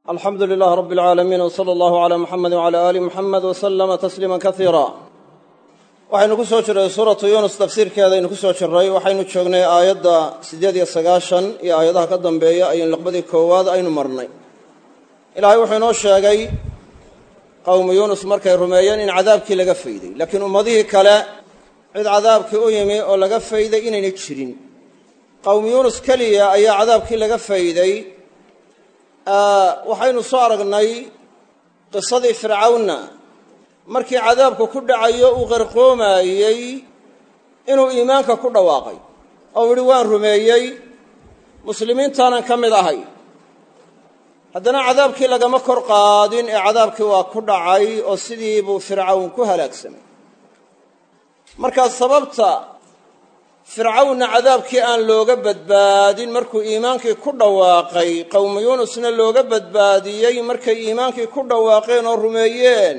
alxamdu lilaah rab اlcaalamiin wsala allahu calaa muxamedi wcala aali muxamed waslama tasliima kaiira waxaynu ku soo jirray suuratu yuunus tafsiirkeedaynu ku soo jirray waxaynu joognay aayadda 98 iyo aayadaha ka dambeeya ayaynu laqbadii koowaad aynu marnay ilaahay wuxuu inoo sheegay qowmu yuunus markay rumeeyeen in cadaabkii laga fayday laakiin ummadihii kale cid cadaabkii u yimi oo laga fayday inayna jirin qowmu yuunus keliya ayaa cadaabkii laga fayday waxaynu soo aragnay qisadii fircawnna markii cadaabku ku dhacayo uu qarqoomayey inuu iimaanka ku dhawaaqay oo yidhi waan rumeeyey muslimiintaanan ka mid ahay haddana cadaabkii lagama kor qaadin ee cadaabkii waa ku dhacay oo sidii buu fircawn ku halaagsamay markaa sababta fircawnna cadaabkii aan looga badbaadin markuu iimaankii ku dhawaaqay qowmu yuunusna looga badbaadiyey markay iimaankii ku dhawaaqeen oo rumeeyeen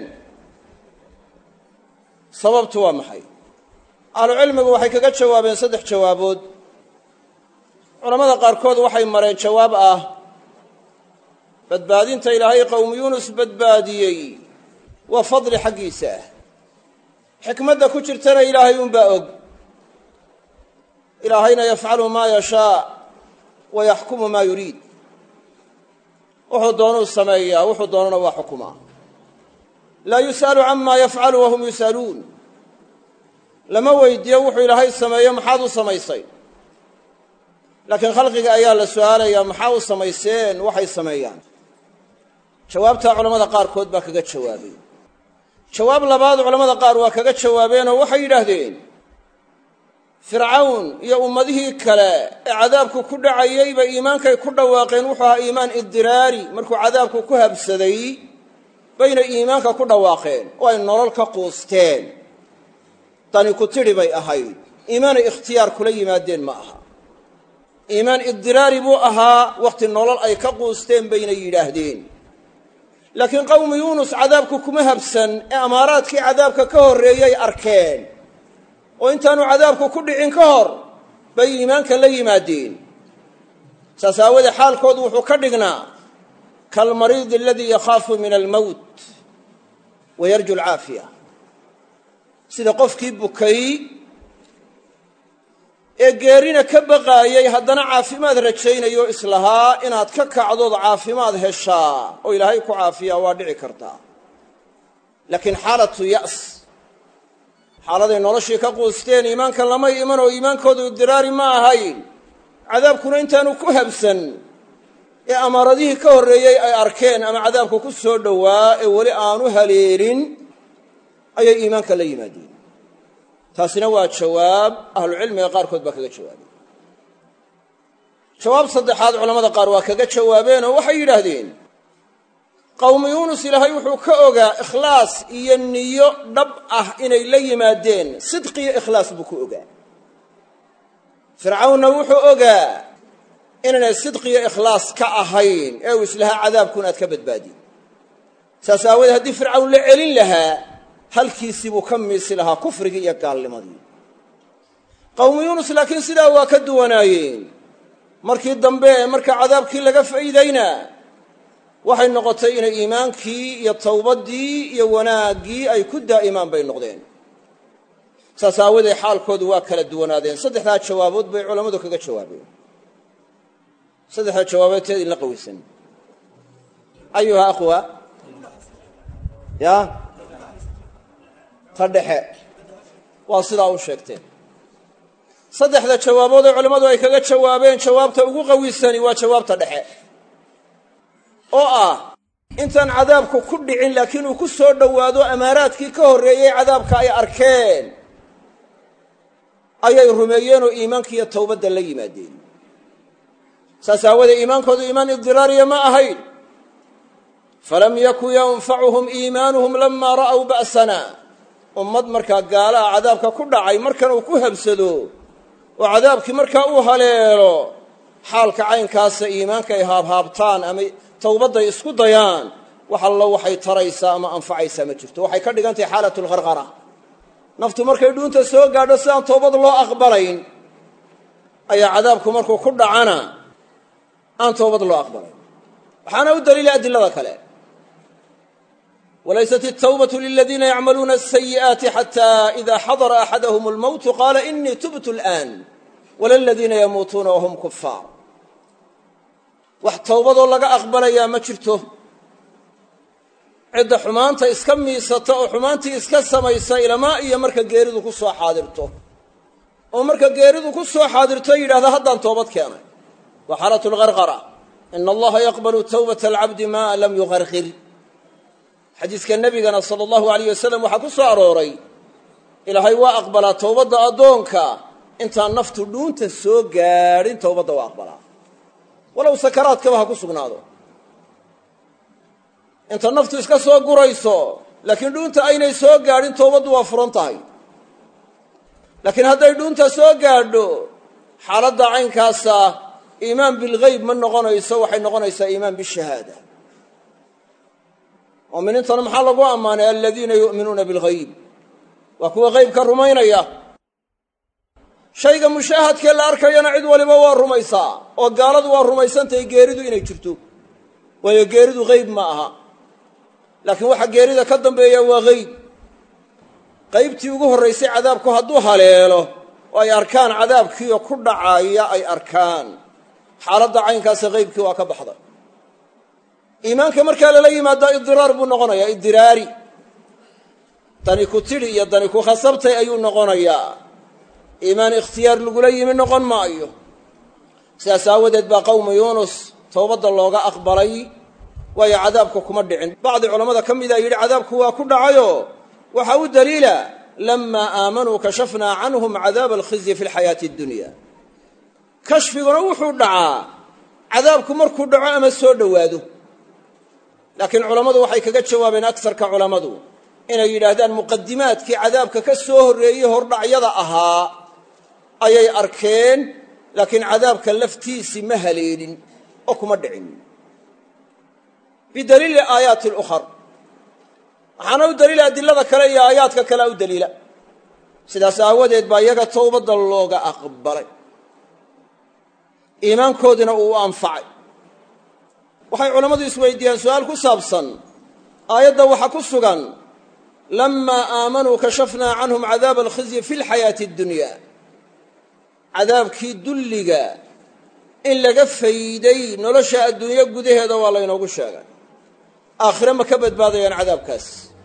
sababtu waa maxay ahlucilmigu waxay kaga jawaabeen 3 jawaabood culammada qaarkood waxay mareen jawaab ah badbaadinta ilaahay qowmu yuunus badbaadiyey waa fadli xaggiisa ah xikmadda ku jirtana ilaahay unbaa og ilaahayna yafcalu maa yashaa wa yaxkumu maa yuriid wuxuu doonuu sameeyaa wuxuu doonana waa xukumaa laa yus'alu camaa yafcalu wahum yus'aluun lama weydiiyo wuxuu ilaahay sameeyo maxaad u samaysay laakiin khalqiga ayaa la su'aalayaa maxaa u samayseen waxay sameeyaan jawaabtaa culammada qaarkood baa kaga jawaabay jawaab labaad culammada qaar waa kaga jawaabeenoo waxay yidhaahdeen fircawn iyo ummadihii kale ee cadaabku ku dhacayeyba iimaankay ku dhawaaqeen wuxuu ahaa iimaan idiraari markuu cadaabku ku habsaday bayna iimaanka ku dhawaaqeen oo ay nolol ka quusteen tani ku tidhi bay ahayd iimaanay ikhtiyaar kula yimaadeen ma aha iimaan idiraari buu ahaa wakhti nolol ay ka quusteen bayna yidhaahdeen laakiin qowmu yuunus cadaabku kuma habsan ee amaaraadkii cadaabka ka horreeyay arkeen oo intaanu cadaabku ku dhicin ka hor bay iimaanka la yimaadeen saas aawadee xaalkoodu wuxuu ka dhignaa kalmariidi aladii yakhaafu min almowt wa yarju alcaafiya sida qofkii bukay ee geerina ka baqaayay haddana caafimaad rajaynayo islahaa inaad ka kacdood caafimaad heshaa oo ilaahay ku caafiyaa waa dhici kartaa laakiin xaalatu ya's xaaladay noloshii ka quusteen iimaanka lamay iman oo iimaankoodu idiraari ma ahayn cadaabkuna intaanu ku habsan ee amaaradihii ka horreeyey ay arkeen ama cadaabku ku soo dhowaa ee weli aanu haleelin ayay iimaanka la yimaadeen taasina waa jawaab ahlucilmiga qaarkood baa kaga jawaabay jawaab saddexaad culammada qaar waa kaga jawaabeenoo waxay yidhaahdeen qowmu yuunus ilaahay wuxuu ka ogaa ikhlaas iyo niyo dhab ah inay la yimaadeen sidqi iyo ikhlaas buu ku ogaa fircawnna wuxuu ogaa inaanay sidqi iyo ikhlaas ka ahayn ee uu islahaa cadaabkuun aad ka badbaadiy saas aawadeed haddii fircawn la celin lahaa halkiisii buu ka miisi lahaa kufrigii iyo gaalnimadii qowmu yuunus laakiin sidaa waa ka duwanaayeen markii dambe marka cadaabkii laga faydayna waxay noqotay inay iimaankii iyo tawbaddii iyo wanaaggii ay ku daa'imaan bay noqdeen saas aawadeed xaalkoodu waa kala duwanaadeen 3daa jawaabood bay culammadu kaga jawaabeen 3da jawaabood teed in la qawisan ayuha akhwa ya ta dhexe waa sidaa u sheegteen 3da jawaabood ee culammadu ay kaga jawaabeen jawaabta ugu qawisani waa jawaabta dhexe oo ah intaan cadaabku ku dhicin laakiin uu ku soo dhowaado amaaraadkii ka horreeyey cadaabka ay arkeen ayay rumeeyeen oo iimaankiiyo towbadda la yimaadeen saas aawadee iimaankoodu iimaan idiraariya ma ahayn falam yakun yanfacuhum iimaanuhum lamaa ra'aw ba'sana ummad markaa gaalaha cadaabka ku dhacay markan uu ku habsado oo cadaabkii markaa uu haleelo xaalka caynkaasa iimaanka ay haabhaabtaan ama towbadday isku dayaan wax allo waxay taraysaa ama anfacaysaa ma jirto waxay ka dhigan tahay xaalatulqarqara naftu markay dhuunta soo gaadho sidaan towbad loo aqbalayn ayaa cadaabku markuu ku dhacana aan towbad loo aqbalayn waxaana u daliila adilada kale walaysat الtawbaة liladiina yacmaluuna الsayi'aati xatى إida xadara axadahm اlmowtu qaala inii tubtu اlآn wala ladiina yamuutuuna wahum kufaar wax towbadoo laga aqbalayaa ma jirto cidda xumaanta iska miisata oo xumaantii iska samaysa ilamaa iyo marka geeridu ku soo xaadirto oo marka geeridu ku soo xaadirto yidhahda haddaan toobad keenay wa xaalatu lgarqara ina allaha yaqbalu tawbata alcabdi maa lam yugarqir xadiiska nebigana sala allahu alayh wasalam waxaa ku soo arooray ilaahay waa aqbalaa towbadda addoonka intaan naftu dhuunta soo gaadhin towbadda waa aqbalaa walow sakaraadkaba ha ku sugnaado inta naftu iska soo gurayso laakiin dhuunta aynay soo gaadhin towbaddu waa furan tahay laakiin hadday dhuunta soo gaadho xaaladda caynkaasa iimaan bilgayb ma noqonayso waxay noqonaysaa iimaan bishahaada mu'miniintana maxaa lagu ammaanay aladiina yu'minuuna bilghayb waa kuwa haybka rumaynaya shayga mushaahadkee la arkayana cid waliba waa rumaysaa oo gaaladu waa rumaysantahay geeridu inay jirto waayo geeridu hayb ma aha laakiin waxa geerida ka dambeeya waa hayb qaybtii ugu horraysay cadaabku hadduu haleelo oo ay arkaan cadaabkiioo ku dhacaaya ay arkaan xaaladda caynkaasa haybkii waa ka baxday iimaanka markaa lala yimaadaa idiraar buu noqonayaa idiraari dani ku tidhi iyo dani ku khasabtay ayuu noqonayaa iimaan ikhtiyaar lagula yimi noqon maayo sidaas aawadeed baa qowmu yuunus towbadda looga aqbalay waayo cadaabka kuma dhicin bacdi culammada ka mida yidhi cadaabku waa ku dhacayo waxaa u daliila lamaa aamanuu kashafnaa canhum cadaaba alkhizyi fi lxayaati addunya kashfiguna wuxuu dhacaa cadaabku markuu dhaco ama soo dhowaado laakiin culammadu waxay kaga jawaabeen agsarka culammadu inay yidhaahdaan muqadimaadkii cadaabka ka soo horreeyey hordhacyada ahaa ayay arkeen laakiin cadaabka laftiisii ma haleelin oo kuma dhicin bidaliili aayaati lukhar waxaana u daliila adilada kale iyo aayaadka kalea u daliila sidaas aawadeed baa iyaga towbadda looga aqbalay iimaankoodina uu u anfacay waxay culammadu isweydiiyaan su-aal ku saabsan aayadda waxaa ku sugan lamaa aamanuu kashafnaa canhum cadaaba alkhizyi fi lxayaati addunya cadaabkii dulliga in laga fayday nolosha adduunyo gudaheeda waa laynoogu sheegay aakhire ma ka badbaadayaan cadaabkaas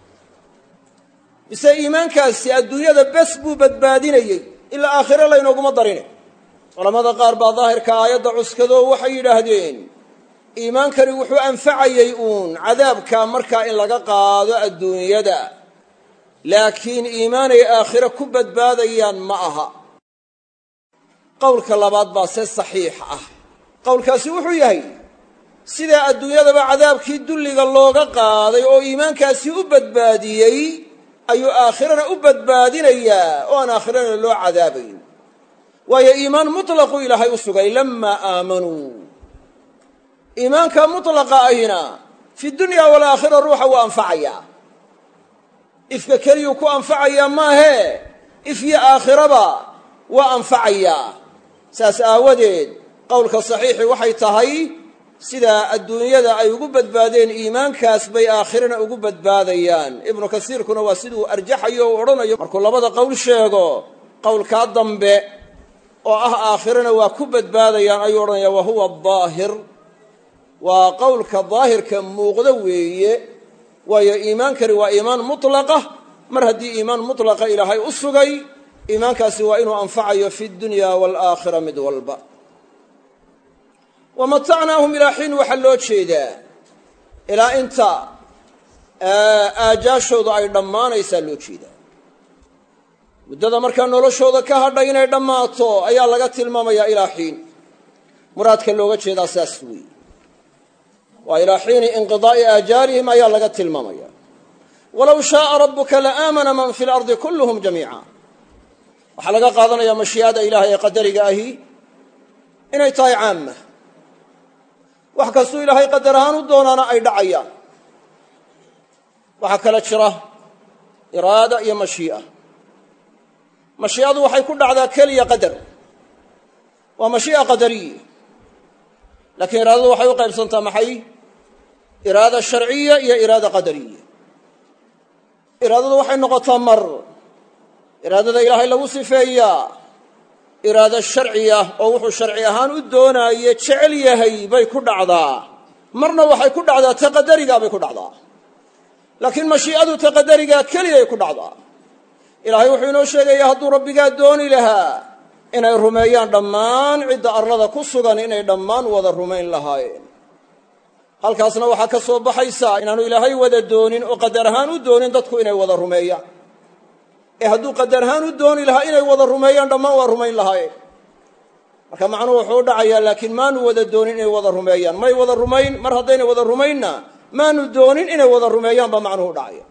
mise iimaankaasi adduunyada bes buu badbaadinayey ilaa aakhire laynooguma darine culammada qaar baa daahirka aayadda cuskadoo waxay yidhaahdeen iimaankani wuxuu anfacayey uun cadaabka markaa in laga qaado adduunyada laakiin iimaanay aakhire ku badbaadayaan ma aha qowlka labaad baa se saxiix ah qowlkaasi wuxuu yahay sidaa adduunyadaba cadaabkii dulliga looga qaaday oo iimaankaasi u badbaadiyey ayuu aakhirana u badbaadinayaa oo aan aakhirana loo cadaabayn waayo iimaan mutlaqu ilaahay u sugay lamaa aamanuu iimaanka mutlaqa ahina fi dunya walaakhira ruuxa waa anfacayaa ifka keliyuu ku anfacayaa maahee ifyo aakhiraba waa anfacayaa saas aawadeed qowlka saxiixi waxay tahay sidaa adduunyada ay ugu badbaadeen iimaankaas bay aakhirana ugu badbaadayaan ibnu kasiirkuna waa siduu arjaxayo u odhanayo markuu labada qowl sheego qowlkaa dambe oo ah aakhirana waa ku badbaadayaan ayuu odhanaya wa huwa daahir waa qowlka daahirka muuqda weeye waayo iimaankani waa iimaan mutlaqa mar haddii iimaan mutlaqa ilaahay u sugay iimaankaasi waa inuu anfacayo fi dunya waalaakhira mid walba wamatacnaahum ilaa xiin waxaa loo jeedaa ilaa inta aajaashooda ay dhammaanaysaa loo jeedaa muddada markaa noloshooda ka hadhay inay dhammaato ayaa laga tilmaamayaa ilaa xiin muraadka looga jeedaa saas weeye waa ilaa xiini inqidaa'i aajaalihim ayaa laga tilmaamaya walow shaaa rabbuka la aamana man fi lardi kulluhum jamiica waxaa laga qaadanayaa mashii'ada ilaahay ee qadariga ahi inay tahay caama wax kastuu ilaahay qadar ahaan u doonaana ay dhacayaan waxaa kala jira iraada iyo mashii'a mashii'adu waxay ku dhacdaa keliya qadar waa mashii'a qadariya laakiin iraadadu waxay u qaybsantaa maxay iraada sharciya iyo iraada qadariya. iraadadu waxay noqotaa mar iraadada ilaahay lagu sifeeyaa iraada sharciya oo wuxuu sharci ahaan u doonaaye jecel yahay bay ku dhacdaa, marna waxay ku dhacdaa ta qadarigaa bay ku dhacdaa. laakiin mashii'adu ta qadarigaa keliyay ku dhacdaa. ilaahay wuxuu inoo sheegayaa hadduu rabbigaa dooni lahaa inay rumeeyaan dhammaan cidda arlada ku sugan inay dhammaan wada rumayn lahaayeen. halkaasna waxaa ka soo baxaysaa inaanu ilaahay wada doonin oo qadar ahaan u doonin dadku inay wada rumeeyaan. hadduu qadar ahaan u dooni lahaa inay wada rumeeyaan dhammaan waa rumayn lahaayeen. marka macnuhu wuxuu u dhacayaa laakiin maanu wada doonin inay wada rumeeyaan. may wada rumayn, mar haddaynay wada rumaynna maanu doonin inay wada rumeeyaan baa macnuhu u dhacaya.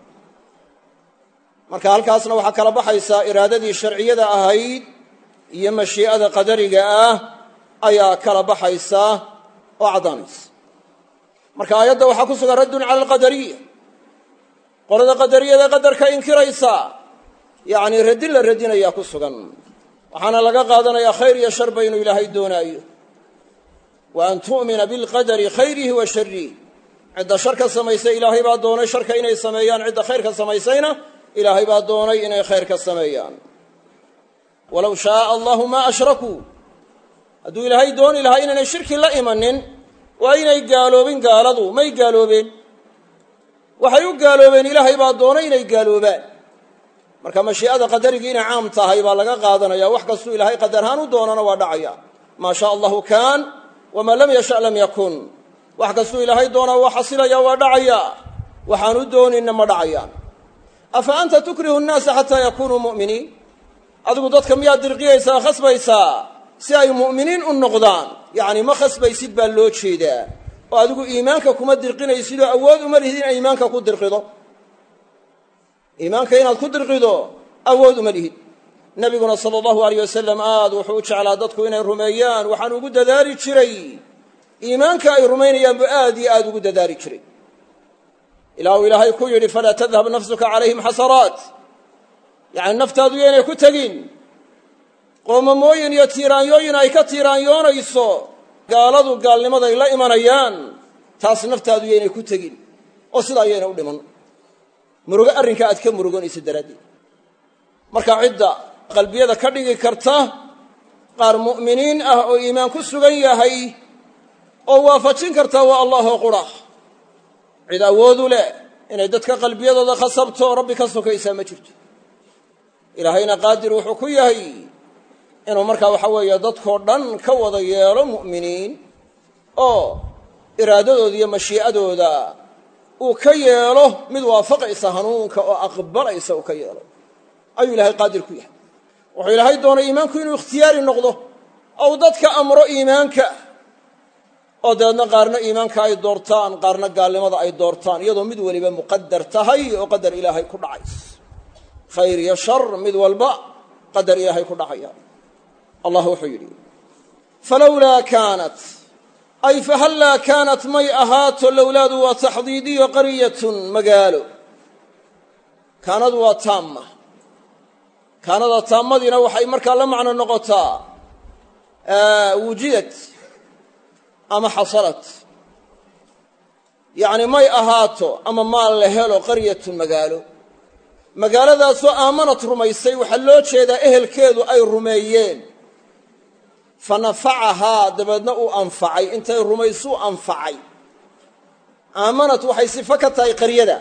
marka halkaasna waxaa kala baxaysaa iraadadii sharciyada ahayd iyo mashii'ada qadariga ah ayaa kala baxaysaa oo caddaanaysa. marka aayadda waxaa ku sugan raddun cala alqadariya, qolada qadariyada qadarka inkiraysa yacni radin la radinayaa ku sugan. waxaana laga qaadanayaa khayr iyo sharba inuu ilaahay doonaayo. wa an tu'mina bilqadari khayrihi wa sharrihi, cidda sharka samaysay ilaahay baa doonay sharka inay sameeyaan, cidda khayrka samaysayna ilaahay baa doonay inay khayrka sameeyaan. walow shaaa allahu maa ashrakuu, hadduu ilaahay dooni lahaa inaynay shirki la imanin waa inay gaaloobin gaaladu may gaaloobeen. waxay u gaaloobeen ilaahay baa doonay inay gaaloobaan. marka mashii'ada qadarigii inay caam tahay baa laga qaadanaya. wax kastuu ilaahay qadar ahaan u doonana waa dhacaya. maa shaa allahu kaan wamaa lam yasha lam yakun. wax kastuu ilaahay doonaa waa xasilaya, waa dhacaya. waxaan u dooninna ma dhacayaan. afa anta tukrihu nnaasa xataa yakunuu mu'miniin, adigu dadka miyaad dirqiyaysaa, khasbaysaa si ay mu'miniin u noqdaan? yacni ma khasbaysid baa loo jeedaa, oo adigu iimaanka kuma dirqinaysidoo awood uma lihid inaad iimaanka ku dirqido. iimaanka inaad ku dirqido awood uma lihid. nebiguna sala allahu alayh wasalam aad wuxuu u jeclaa dadku inay rumeeyaan, waxaan ugu dadaali jiray iimaanka ay rumaynayaan buu aad iyo aad ugu dadaali jiray. ilaa uu ilaahay ku yidhi falaa tadhab nafsuka calayhim xasaraat, yacni naftaadu yaynay ku tegin qoomamooyin iyo tiiraanyooyin ay ka tiiraanyoonayso gaaladu gaalnimaday la imanayaan, taas naftaadu yaynay ku tegin oo sidaa yaynay u dhiman murugo arrinkaa aad ka muruganayso daraaddeed. marka cidda qalbiyada ka dhigi karta qaar mu'miniin ah oo iimaan ku sugan yahay oo waafajin karta waa allahoo qura. cid awoodu leh inay dadka qalbiyadooda khasabto rabbi ka sokaysaa ma jirto. ilaahayna qaadir wuxuu ku yahay inuu markaa waxa weeye dadkoo dhan ka wada yeelo mu'miniin oo iraadadooda iyo mashii'adooda uu ka yeelo mid waafaqaysa hanuunka oo aqbalaysa uu ka yeelo ayuu ilaahay qaadir ku yahay. wuxuu ilaahay doonay iimaanku inuu ikhtiyaari noqdo ou dadka amro iimaanka, oo dabeedna qaarna iimaanka ay doortaan qaarna gaalnimada ay doortaan, iyadoo mid weliba muqadar tahay oo qadar ilaahay ku dhacays. khayr iyo shar mid walba qadar ilaahay ku dhacaya. allah wuxuu yidhi falowlaa kaanat ay fahallaa kaanat may ahaato, lowlaadu waa taxdiidiyo qaryatun magaalo. kaanadu waa taamma. kaanada taammadiina waxay markaa la macno noqotaa wujidad ama xasalat, yacni may ahaato ama maal la helo qaryatun magaalo. magaaladaasoo aamanad rumaysay waxaa loo jeedaa ehelkeedu ay rumeeyeen, fa nafacahaa dabeedna uu anfacay, intay rumaysuu anfacay. aamanad waxay sifo ka tahay qaryada,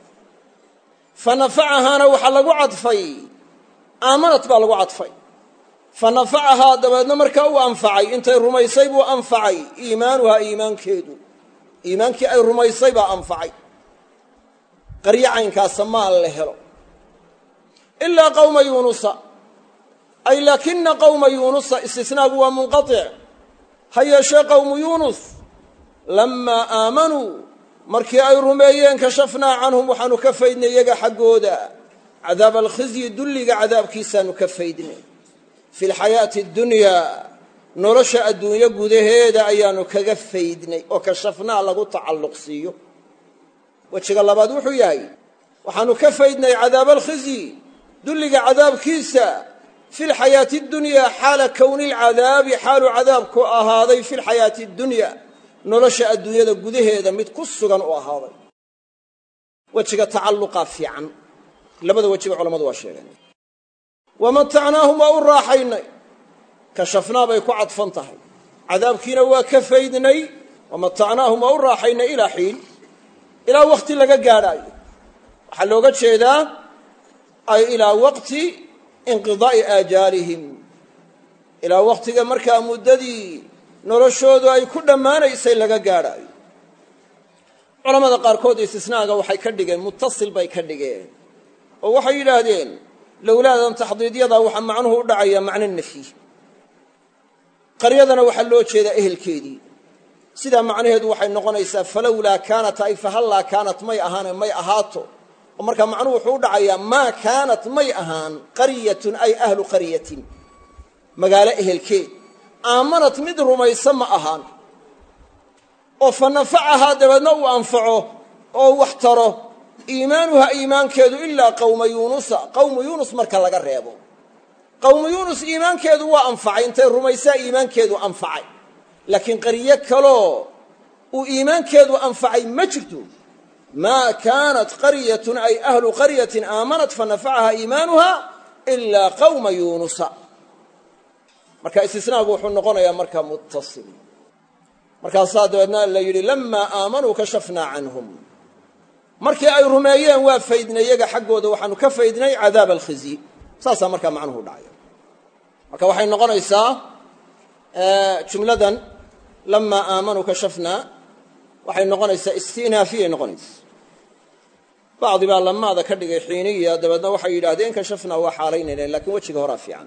fa nafacahaana waxaa lagu cadfay aamanad baa lagu cadfay. fa nafacahaa dabeedna markaa uu anfacay, intay rumaysay buu anfacay iimaanuhaa iimaankeedu, iimaankii ay rumaysay baa anfacay. qaryo caynkaasa maal la helo ilaa qawma yuunusa, ay laakina qawma yuunusa, istisnaagu waa munqatic. ha yeeshee qawmu yuunus lammaa aamanuu, markii ay rumeeyeen kashafnaa canhum waxaanu ka faydnay iyaga xaggooda cadaab alkhizyi, dulliga cadaabkiisaanu ka faydnay. fi lxayaati addunyaa, nolosha adduunyo gudaheeda ayaanu kaga faydnay oo kashafnaa lagu tacalluq siiyo. wejiga labaad wuxuu yahay waxaanu ka faydnay cadaab alkhizyi, dulliga cadaabkiisa, fi lxayaati اddunyaa xaala kowni lcadaabi, xaalu cadaabku ahaaday fi lxayaati اddunyaa, nolosha adduunyada gudaheeda mid ku sugan u ahaaday wejiga tacalluqa fiican labada wejiba culammadu waa sheegeen wamatacnaahum waa u raaxaynay kashafnaa bay ku cadfan tahay cadaabkiina waa ka faydnay wamatacnaahum waa u raaxaynay ilaa xiin ilaa waqti laga gaadhaayo waxaa looga jeedaa ay ilaa waqti inqidaa'i aajaalihim ilaa waqtiga markaa muddadii noloshoodu ay ku dhammaanaysay laga gaadhaayo culammada qaarkood istisnaaga waxay ka dhigeen muttasil bay ka dhigeen oo waxay yidhaahdeen lowlaadan taxdiidyada waxaa macnuhu u dhacayaa macno nafyi qaryadana waxaa loo jeedaa ehelkeedii sidaa macnaheedu waxay noqonaysaa falowlaa kaanat ay fahallaa kaanat may ahaane may ahaato oo markaa macnuhu wuxuu u dhacayaa maa kaanat may ahaan qaryatun ay ahlu qaryatin magaalo ehelkeed aamanat mid rumaysa ma ahaan oo fa nafacahaa dabeedna uu anfaco oo wax taro iimaanuha iimaankeedu ilaa qawma yuunusa qawmu yuunus marka laga reebo qawmu yuunus iimaankeedu waa anfacay intay rumaysaa iimaankeedu anfacay laakiin qaryo kaloo uu iimaankeedu anfacay ma jirto maa kaanat qaryatun ay ahlu qaryatin aamanat fa nafacahaa iimaanuha ilaa qawma yuunusa marka istisnaagu wuxuu noqonayaa markaa muttasil markaasaa dabeedna la yidhi lamaa aamanuu kashafnaa canhum markii ay rumeeyeen waa faydnay iyaga xaggooda waxaanu ka faydnay cadaab alkhizyi saasaa markaa macnuhu dhacaya marka waxay noqonaysaa jumladan lamaa aamanuu kashafnaa waxay noqonaysaa istinaafiyay noqonaysa bacdi baa lamaada ka dhigay xiiniya dabeedna waxay yidhahdeen kashafnaa waa xaalaynaynen lakiin wejiga horaa fiican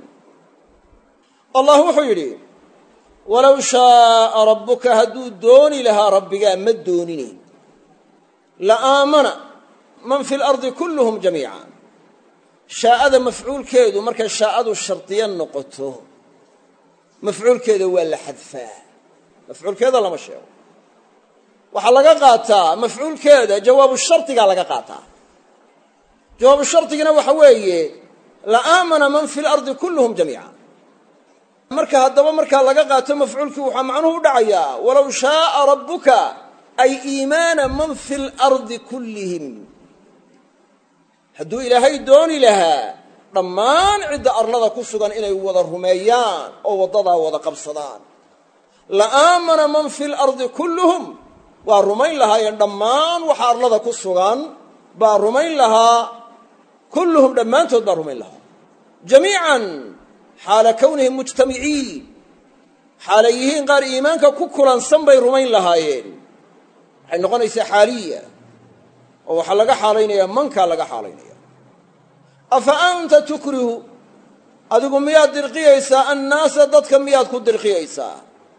allah wuxuu yidhi walow shaaa rabbuka hadduu dooni lahaa rabbigaa ma dooninayn la aamana man fi lardi kulluhum jamiica shaa'ada mafcuulkeedu markay shaa'adu shardiya noqoto mafcuulkeeda waa la xadfaa mafcuulkeeda lama sheego waxaa laga qaataa mafcuulkeeda jawaabu shardigaa laga qaataa jawaabu shardigina waxa weeye la aamana man fi lardi kulluhum jamiica marka haddaba markaa laga qaato mafcuulkii waxaa macnuhu u dhacayaa walow shaaa rabbuka ay iimaana man fi lardi kullihim hadduu ilaahay dooni lahaa dhammaan cidda arlada ku sugan inay wada rumeeyaan oo waddadaa wada qabsadaan la aamana man fi lardi kulluhum waa rumayn lahaayeen dhammaan waxa arlada ku sugan baa rumayn lahaa kulluhum dhammaantood baa rumayn lahaa jamiican xaala kownihim mujtamiciin xaalay yihiin qaar iimaanka ku kulansan bay rumayn lahaayeen waxay noqonaysaa xaaliya oo waxaa laga xaalaynayaa mankaa laga xaalaynaya afa anta tukrihu adigu miyaad dirqiyaysaa annaasa dadka miyaad ku dirqiyaysaa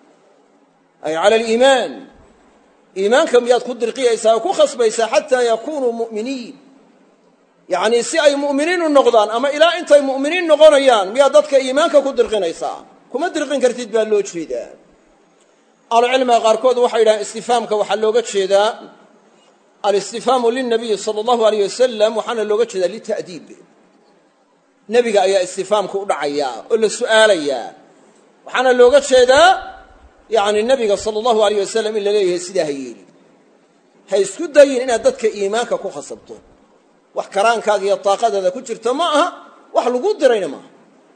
ay cala aliimaan iimaanka miyaad ku dirqiyaysaa oo ku khasbaysaa xataa yakunuu mu'miniin yacnii si ay mu'miniin u noqdaan ama ilaa intay mu'miniin noqonayaan miyaad dadka iimaanka ku dirqinaysaa kuma dirqin kartid baa loo jeedaa ahlucilmiga qaarkood waxay yidhahaan istifaamka waxaa looga jeedaa alistifhaamu lilnabiyi sala allahu alayh wasalam waxaana looga jeedaa lita'diib nebiga ayaa istifaamka u dhacayaa oo la su'aalayaa waxaana looga jeedaa yani nebiga sala allahu alayh wasalam in la leeyahay sidaa ha yeeli ha isku dayin inaad dadka iimaanka ku khasabto wax karaankaaga iyo daaqadaada ku jirta ma aha wax lagu dirayna maaha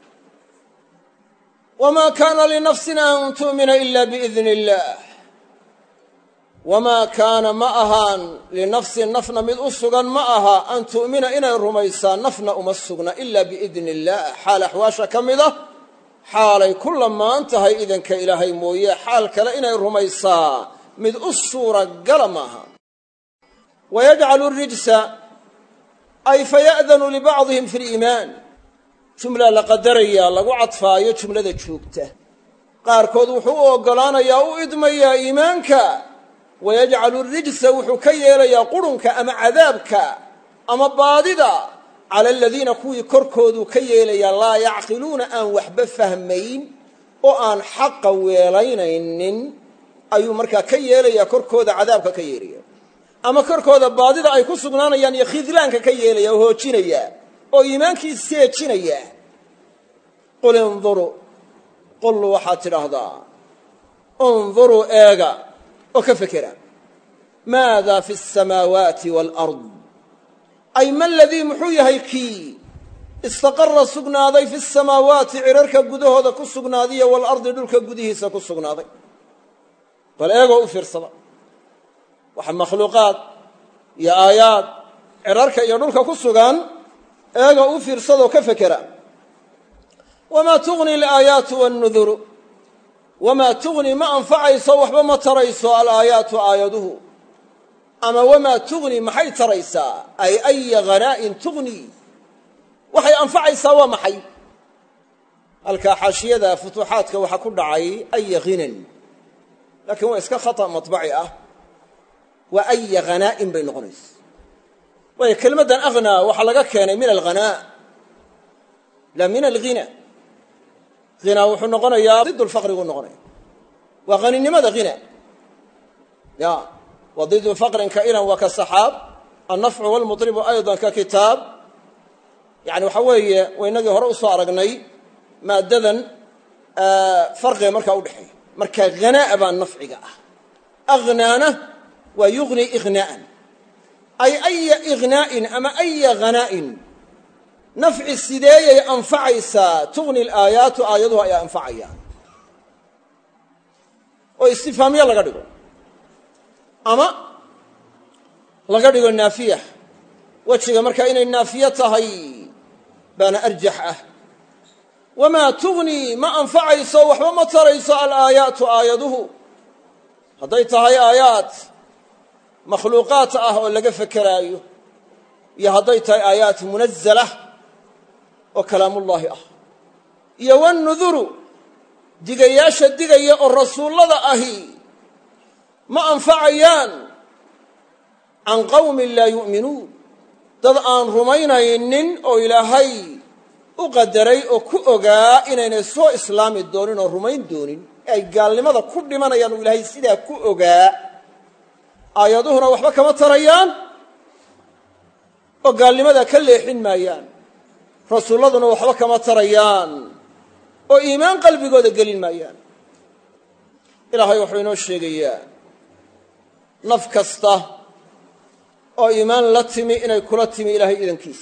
wamaa kaana linafsin an tu'mina ila biidni illaah wamaa kaana ma ahaan linafsin nafna mid u sugan ma aha an tu'mina inay rumaysaa nafna uma sugna ila biidni illaah xaal axwaasha ka mid ah xaalay ku lamaan tahay idanka ilaahay mooye xaal kale inay rumaysaa mid u suuragala maaha wayajcalu rijsa ay faya'danu libacdihim fi liimaan jumla la qadarayaa lagu cadfaayo jumlada joogta qaarkood wuxuu u oggolaanayaa u idmayaa iimaanka wayajcalu rijsa wuxuu ka yeelayaa qurunka ama cadaabka ama baadida cala aladiina kuwii korkooduu ka yeelayaa laa yacqiluuna aan waxba fahmayn oo aan xaqa weelaynaynin ayuu markaa ka yeelayaa korkooda cadaabka ka yeelaya ama korkooda baadida ay ku sugnaanayaan iyo khidlaanka ka yeelaya oo hoojinaya oo iimaankii seejinaya qul induruu qul waxaad tidhaahdaa unduruu eega oo ka fekera maada fi الsamaawaati wاlأrض ay ma ladii muxuu yahay kii istaqara sugnaaday fi الsamaawaati cirarka gudahooda ku sugnaadiyo waalardi dhulka gudihiisa ku sugnaaday bal eegoo u fiirsada waxa makhluuqaad iyo aayaad cirarka iyo dhulka ku sugan eegoo u fiirsadoo ka fekera wamaa tugni alaayaatu wannuduru wamaa tugni ma anfacayso waxba ma tarayso alaayaatu aayaduhu ama wamaa tugni maxay taraysaa ay aya hanaa'in tugni waxay anfacaysaa waa maxay halkaa xaashiyada futuuxaadka waxaa ku dhacay aya hinan laakiin waa iska khata maطbaci ah waa aya hanaa'in bay noqonaysa waayo kelmaddan aghnaa waxaa laga keenay min alghanaa la min alghina hinaa wuxuu noqonayaa ضid lfaqriguu noqonaya waa haninimada hina ya wa didu faqrin kainan wa ka saxaab annafcu wاlmuطribu ayضa ka kitaab yani waxa weeye waynagii hore usoo aragnay maaddadan farqiga markaa udhexeeya marka hanaa'a baa nafciga ah aghnaana waa yugni ignaa'an ay aya ignaa'in ama aya hanaa'in nafci sideeyay anfacaysaa tugni alaayaatu aayaduhu ay anfacayaan oo istifaamiye laga dhigo ama laga dhigo naafiya wejiga markaa inay naafiye tahay baana arjax ah wamaa tugni ma anfacayso waxba ma tarayso alaayaatu aayaduhu hadday tahay aayaad makhluuqaat ah oo laga fekeraayo iyo hadday tahay aayaat munazalah oo kalaamullaahi ah iyo wannuduru digayaasha digaya oo rasuullada ahi ma anfacayaan can qawmin laa yu'minuun dad aan rumaynaynin oo ilaahay u qadaray oo ku ogaa inaynay soo islaami doonin oo rumayn doonin ee ay gaalnimada ku dhimanayaan oo ilaahay sidaa ku ogaa aayaduhuna waxba kama tarayaan oo gaalnimadaa ka leexin maayaan rasuulladuna waxba kama tarayaan oo iimaan qalbigooda gelin maayaan ilaahay wuxuu inoo sheegayaa naf kasta oo iimaan la timi inay kula timi ilaahay idankiis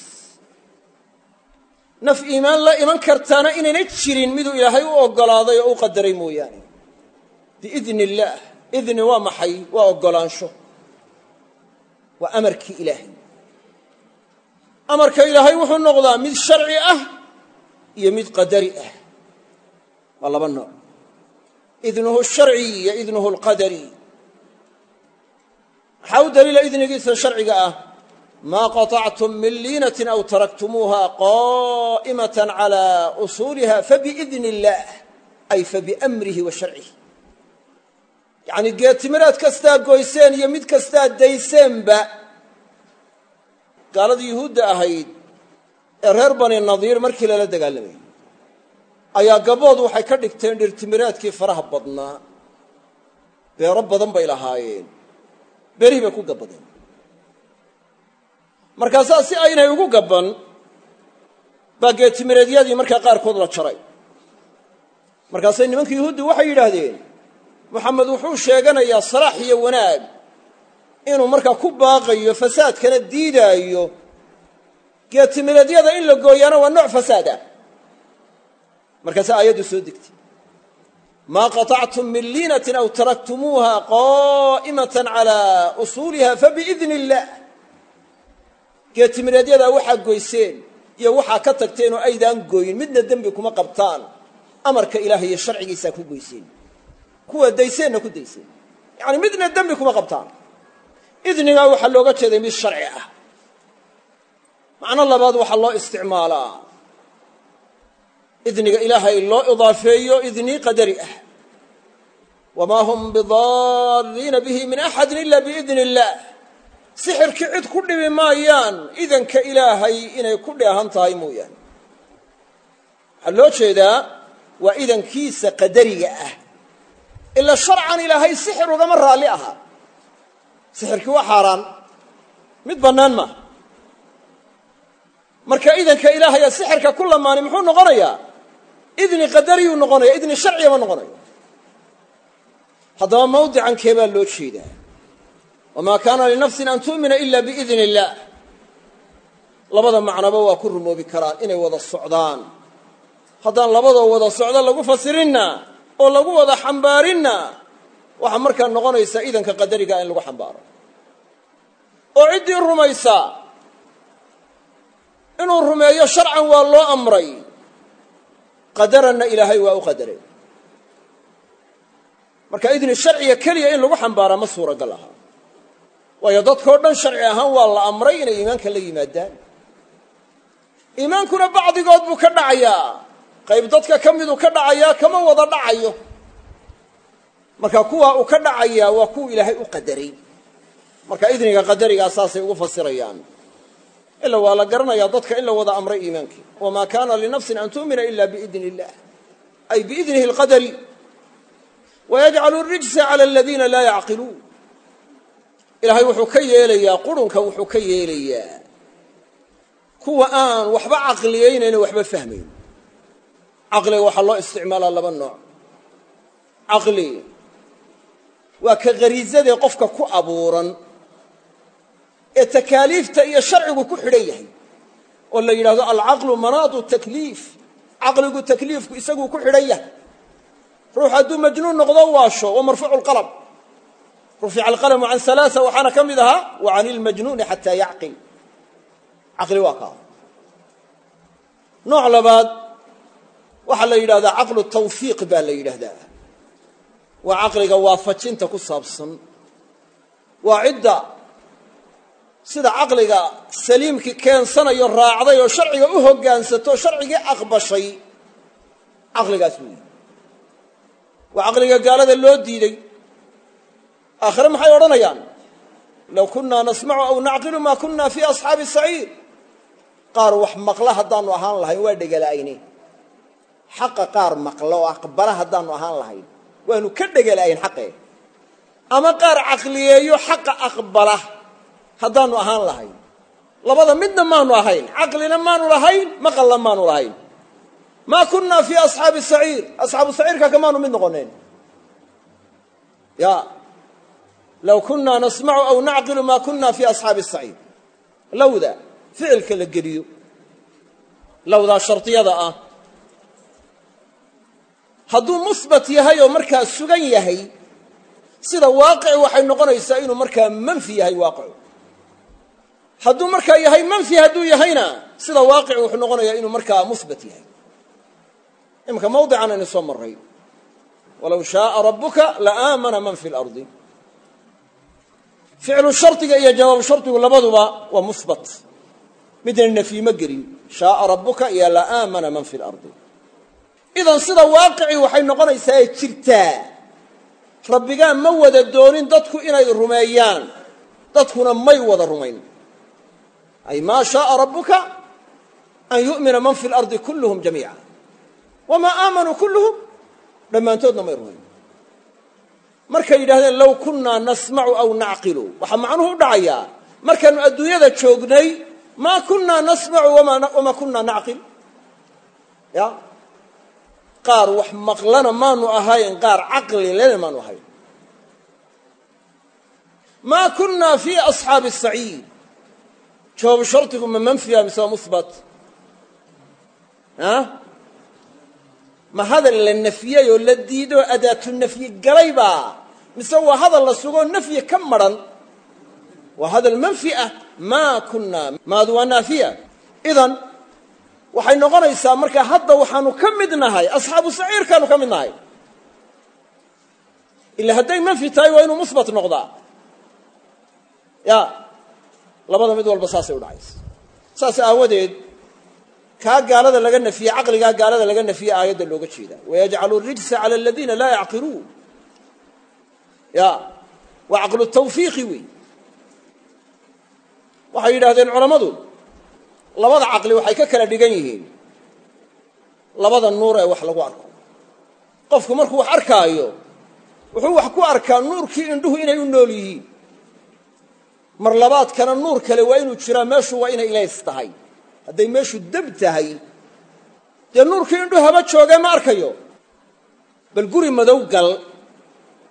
naf iimaan la iman kartaana inayna jirin miduu ilaahay u oggolaaday oo u qadaray mooyaane biidni illaah idni waa maxay waa oggolaansho waa amarkii ilaahay amarka ilaahay wuxuu noqdaa mid sharci ah iyo mid qadari ah waa laba nooc idnuhu sharci iyo idnuhu alqadari maxaa u daliila idnigiisa sharciga ah maa qaطactum min liinatin aw taraktumuuha qaa'imatan calaa usuuliha fabiidni illaah ay fabiamrihi wa sharcihi yacnii geedtimiraad kastaa goyseen iyo mid kastaa dayseenba gaaladii yuhuudda ahayd ee reer bani nadiir markii lala dagaalamayay ayaa gabood waxay ka dhigteen dhirtimiraadkii faraha badnaa beero badan bay lahaayeen berih bay ku gabbadeen markaasaa si aynay ugu gabban baa geedtimireedyadii markaa qaarkood la jaray markaasay nimanka yuhuuddi waxay yidhaahdeen moxamed wuxuu sheeganayaa salaax iyo wanaag inuu markaa ku baaqayo fasaadkana diidaayo geedtimireedyada in la gooyaana waa nooc fasaad ah markaasaa aayaddu soo degtay maa qaطactum min liinatin aw taraktumuuha qaa'imatan calaa usuuliha fabiidni illaah geedtimireedyadaa waxaa goyseen iyo waxaa ka tagteen oo aydaan gooyin midna dembi kuma qabtaan amarka ilaahay iyo sharcigiisaa ku goyseen kuwa dayseenna ku dayseen yacani midna dembi kuma qabtaan idnigaa waxaa looga jeeday mid sharci ah macno labaad waxaa loo isticmaalaa idniga ilaahay loo idaafeeyo idni qadari ah wamaa hum bidaariina bihi min axadin ila biidni illaah sixirkii cid ku dhibi maayaan idanka ilaahay inay ku dheehan tahay mooyaane waxaa loo jeedaa waa idankiisa qadariga ah ila sharcan ilaahay sixir ugama raalli aha sixirkii waa xaaraan mid bannaan maaha marka idanka ilaahaya sixirka ku lamaani muxuu noqonayaa idni qadariyuu noqonaya idni sharciya ma noqonayo haddaba mawdican kee baa loo jeedaa wamaa kaana linafsin an tu'mina ila biidni illaah labada macnoba waa ku rumoobi karaan inay wada socdaan haddaan labadoo wada socdo lagu fasirinna oo lagu wada xambaarinna waxaa markaa noqonaysaa idanka qadariga in lagu xambaaro oo ciddii rumaysa inuu rumeeyo sharcan waa loo amray qadaranna ilaahay waa u qadaray marka idni sharciga keliya in lagu xambaaraa ma suuragal aha waayo dadkao dhan sharci ahaan waa la amray inay iimaanka la yimaadaan iimaankuna bacdigood buu ka dhacayaa qayb dadka ka miduu ka dhacayaa kama wada dhacayo marka kuwa uu ka dhacayaa waa kuwa ilaahay u qadaray marka idniga qadarigaa saasay ugu fasirayaan ila waa la garanayaa dadka in la wada amray iimaankii wamaa kaana linafsin an tu'mina ila biidni illah ay biidnihi alqadari wayajcalu rijsa cala aladiina laa yacqiluun ilaahay wuxuu ka yeelayaa qurunka wuxuu ka yeelayaa kuwa aan waxba caqliyeynayna waxba fahmayn caqliga waxaa loo isticmaalaa laba nooc caqli waa ka khariisadee qofka ku abuuran ee takaaliifta iyo sharcigu ku xidhan yahay oo la yidhahdo alcaqlu manaadu takliif caqligu takliifku isaguu ku xidhan yahay ruux hadduu majnuun noqdo waasho wa marfuucu lqalam rufica alqalamu can alaaa waxaana ka mid ahaa wa can ilmajnuuni xataa yacqil caqli waa kaa nooc labaad waxaa la yidhahdaa caqlu tawfiiq baa la yidhaahdaa waa caqliga waafajinta ku saabsan waa cidda sida caqliga saliimkii keensanayo raacday oo sharciga u hoggaansato sharcigii aqbashay caqligaas weeye waa caqliga gaalada loo diiday aakhire maxay odhanayaan low kunnaa nasmacu aw nacqilu maa kunna fii asxaabi saciir qaar wax maqla haddaannu ahaan lahayn waa dhegala'ayne xaqa qaar maqla oo aqbala haddaannu ahaan lahayn waanu ka dhegala'ayn xaqee ama qaar caqliyeeyo xaqa aqbala haddaannu ahaan lahayn labada midna maanu ahayn caqlina maanu lahayn maqalna maanu lahayn maa kunnaa fii asxaabi saciir asxaabu saciirka kamaanu mid noqoneen ya low kunnaa nasmacu aw nacqilu maa kunna fii asxaabi saciir lowda ficilka la geliyo lowdaa shardiyada ah hadduu musbat yahay oo markaa sugan yahay sida waaqici waxay noqonaysaa inuu markaa manfi yahay waaqicu hadduu markaa yahay manfi hadduu yahayna sida waaqici wuxuu noqonayaa inuu markaa musbat yahay iminka mawdican aynu soo marray walow shaaa rabbuka laaamana man fi lardi ficlu shardiga iyo jawaabu shardigu labaduba waa musbat midna nafyi ma gelin shaaa rabbuka iyo laaamana man fi lardi idan sida waaqici waxay noqonaysaa jirtaa rabbigaa ma wada doonin dadku inay rumeeyaan dadkuna may wada rumayn ay maa shaaa rabbuka an yu'mina man fi lardi kulluhum jamiica wamaa aamanuu kulluhum dhammaantoodna may rumayn markay yidhahdeen low kunnaa nasmacu aw nacqilu waxaa macnuhu u dhacayaa markaannu adduunyada joognay maa kunnaa nasmacu wamaa kunnaa nacqil ya qaar wax maqlana maanu ahayn qaar caqli lena maanu ahayn maa kunnaa fii asxaabi saciid jawaabu shardigu ma manfiya mise waa musbat ma hadal la nafyey oo la diidoo adaatu nafyi galaybaa mise waa hadal la sugoo nafyi ka maran waa hadal manfi ah maa kunnaa maadu waa naafiya idan waxay noqonaysaa markaa hadda waxaanu ka mid nahay asxaabu saciirkaanu ka mid nahay ila hadday manfi tahay waa inuu musbat noqdaa ya labada mid walba saasay u dhacaysa saas aawadeed kaa gaalada laga nafiyey caqligaa gaalada laga nafiyey aayadda looga jeedaa wayajcalu rijsa cala aladiina laa yacqiluun ya waa caqlu tawfiiqi wey waxay yidhahdeen culammadu labada caqli waxay ka kala dhigan yihiin labada nuur ee wax lagu arko qofku markuu wax arkaayo wuxuu wax ku arkaa nuurkii indhuhu inay u nool yihiin mar labaadkana nuur kale waa inuu jiraa meeshu waa inay ilays tahay hadday meeshu dab tahay dee nuurkii indhuhu haba joogee ma arkayo bal guri madow gal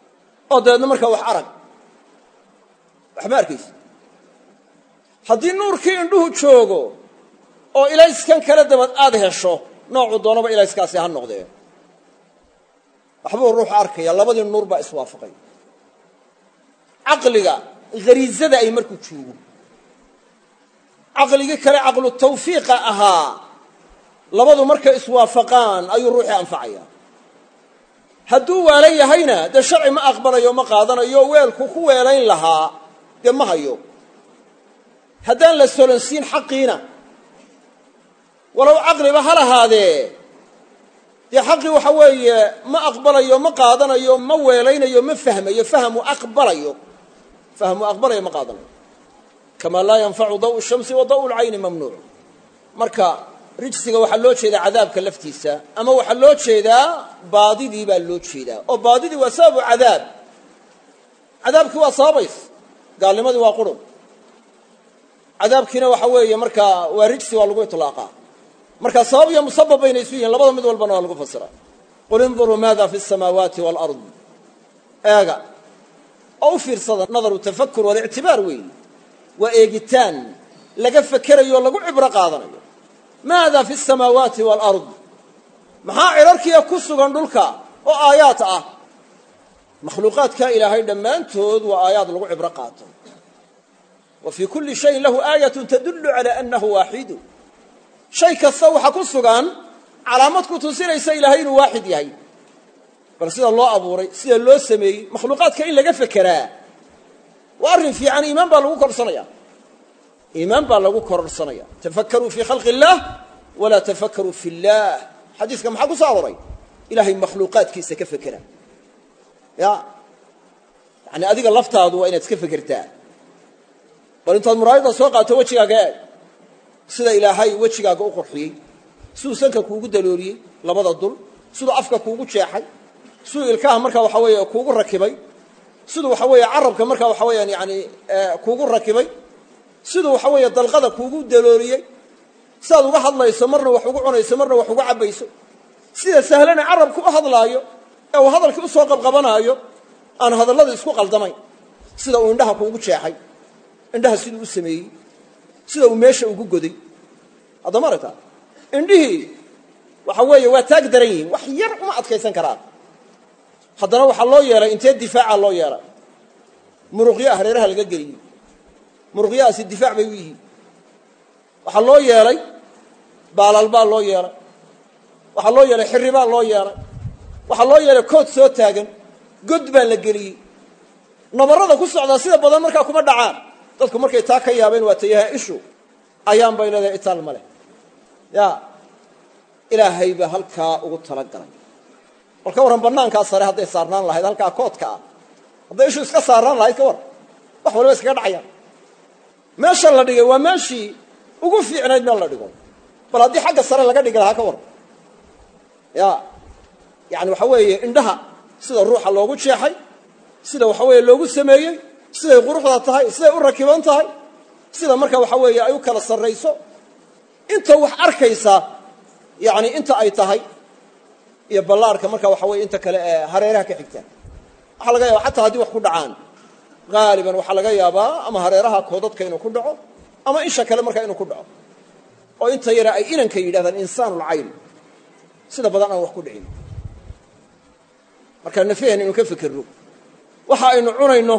oo dabeedna markaa wax arag waxma arkaysa haddii nuurkii indhuhu joogo oo ilayskan kale dabad aad hesho noocu doonaba ilayskaasi ha noqdee waxbuu ruuxu arkaya labadii nuur baa iswaafaqay caqliga gariizada ay markuu joogo caqligii kale caqlu tawfiiqa ahaa labadu markay iswaafaqaan ayuu ruuxii anfacaya hadduu waalan yahayna dee sharci ma aqbalayo ma qaadanayo weelku ku weelayn lahaa dee ma hayo haddaan la solonsiin xaqiina walow caqliba ha lahaadee dee xaqii waxa weeye ma aqbalayo ma qaadanayo ma weelaynayo ma fahmayo fahmu aqbalayo ma qaadanayo kamaa laa yanfacu daw shamsi wa daw lcayni mamnuuc marka rijsiga waxaa loo jeedaa cadaabka laftiisa ama waxaa loo jeedaa baadidii baa loo jeedaa oo baadidii waa sababu cadaabkii waa sababays gaalnimadii waa qurun cadaabkiina waxa weeye markaa waa rijsi waa lagu iطlaaqaa marka sabab iyo musabab bayna isu yihiin labada mid walbana waa lagu fasira qul induruu maada fi الsamaawaati wاlard eega oo u fiirsada nadaru tafakur walictibaar weeye waa eegitaan laga fekerayo lagu cibro qaadanayo maada fi الsamaawaati wاlard maxaa cirarkiiya ku sugan dhulka oo aayaad ah makhluuqaadka ilaahay dhammaantood waa aayaad lagu cibro qaato wa fii kulli shayin lahu aayatu tadullu cala annahu waaxidu shay kasta waxaa ku sugan calaamad ku tusinaysa ilaahay inuu waaxid yahay bal sida loo abuuray sida loo sameeyey makhluuqaadka in laga fekeraa waa arrin fiican iimaan baa lagu kororsanaya tafakkaruu fii khalqi illaah walaa tafakkaruu fi illaah xadiiska maxaa ku soo arooray ilaahay makhluuqaadkiisa ka fekera yani adiga laftaadu waa inaad iska fekertaa bal intaad muraayada soo qaato wejigaaga eeg sida ilaahay wejigaaga u qurxiyey siduu sanka kuugu dalooliyey labada dul siduu afka kuugu jeexay siduu ilkaha markaa waxa weeye kuugu rakibay siduu waxa weeye carabka markaa waxa weeyaan yani kuugu rakibay siduu waxa weeye dalqada kuugu dalooliyey sidaad uga hadlayso marna wax ugu cunayso marna wax ugu cabbayso sida sahlana carabku u hadlaayo ee uu hadalkii u soo qabqabanaayo aan hadallada isku qaldamayn sida uu indhaha kuugu jeexay indhaha siduu u sameeyey sida uu meesha ugu goday haddama aragtaa indhihii waxa weeye waa taag daran yihiin wax yar uma adkaysan karaan haddana waxaa loo yeelay intee difaaca loo yeelay muruqyaha hareeraha laga geliyey muruqyahaasi difaac bay u yihiin waxaa loo yeelay baalal baa loo yeelay waxaa loo yeelay xirri baa loo yeelay waxaa loo yeelay kood soo taagan god baa la geliyey nabarrada ku socdaa sida badan markaa kuma dhacaan dadku markay taa ka yaabeen waa tayaha ishu ayaan bay leedahay itaal ma leh ya ilaahay baa halkaa ugu talagalay bal ka warran bannaankaa sare hadday saarnaan lahayd halkaa koodka ah hadday ishu iska saarnaan lahayd ka warran wax waliba iskaga dhacayaan meesha la dhigay waa meeshii ugu fiicnayd meel la dhigo bal haddii xagga sare laga dhigi lahaa ka warran ya yani waxa weeye indhaha sida ruuxa loogu jeexay sida waxa weeye loogu sameeyey siday quruxda tahay siday u rakiban tahay sida marka waxa weeye ay u kala sarrayso inta wax arkaysa yani inta ay tahay iyo ballaarka marka waxa weeye inta kale ee hareeraha ka xigta waxaa laga yaaba xataa haddii wax ku dhacaan gaaliban waxaa laga yaabaa ama hareeraha koodadka inuu ku dhaco ama isha kale markaa inuu ku dhaco oo inta yara ay inanka yidhahdaan insaanulcayn sida badan aan wax ku dhicin markaa nafyahan inuu ka fekerno waxa aynu cunayno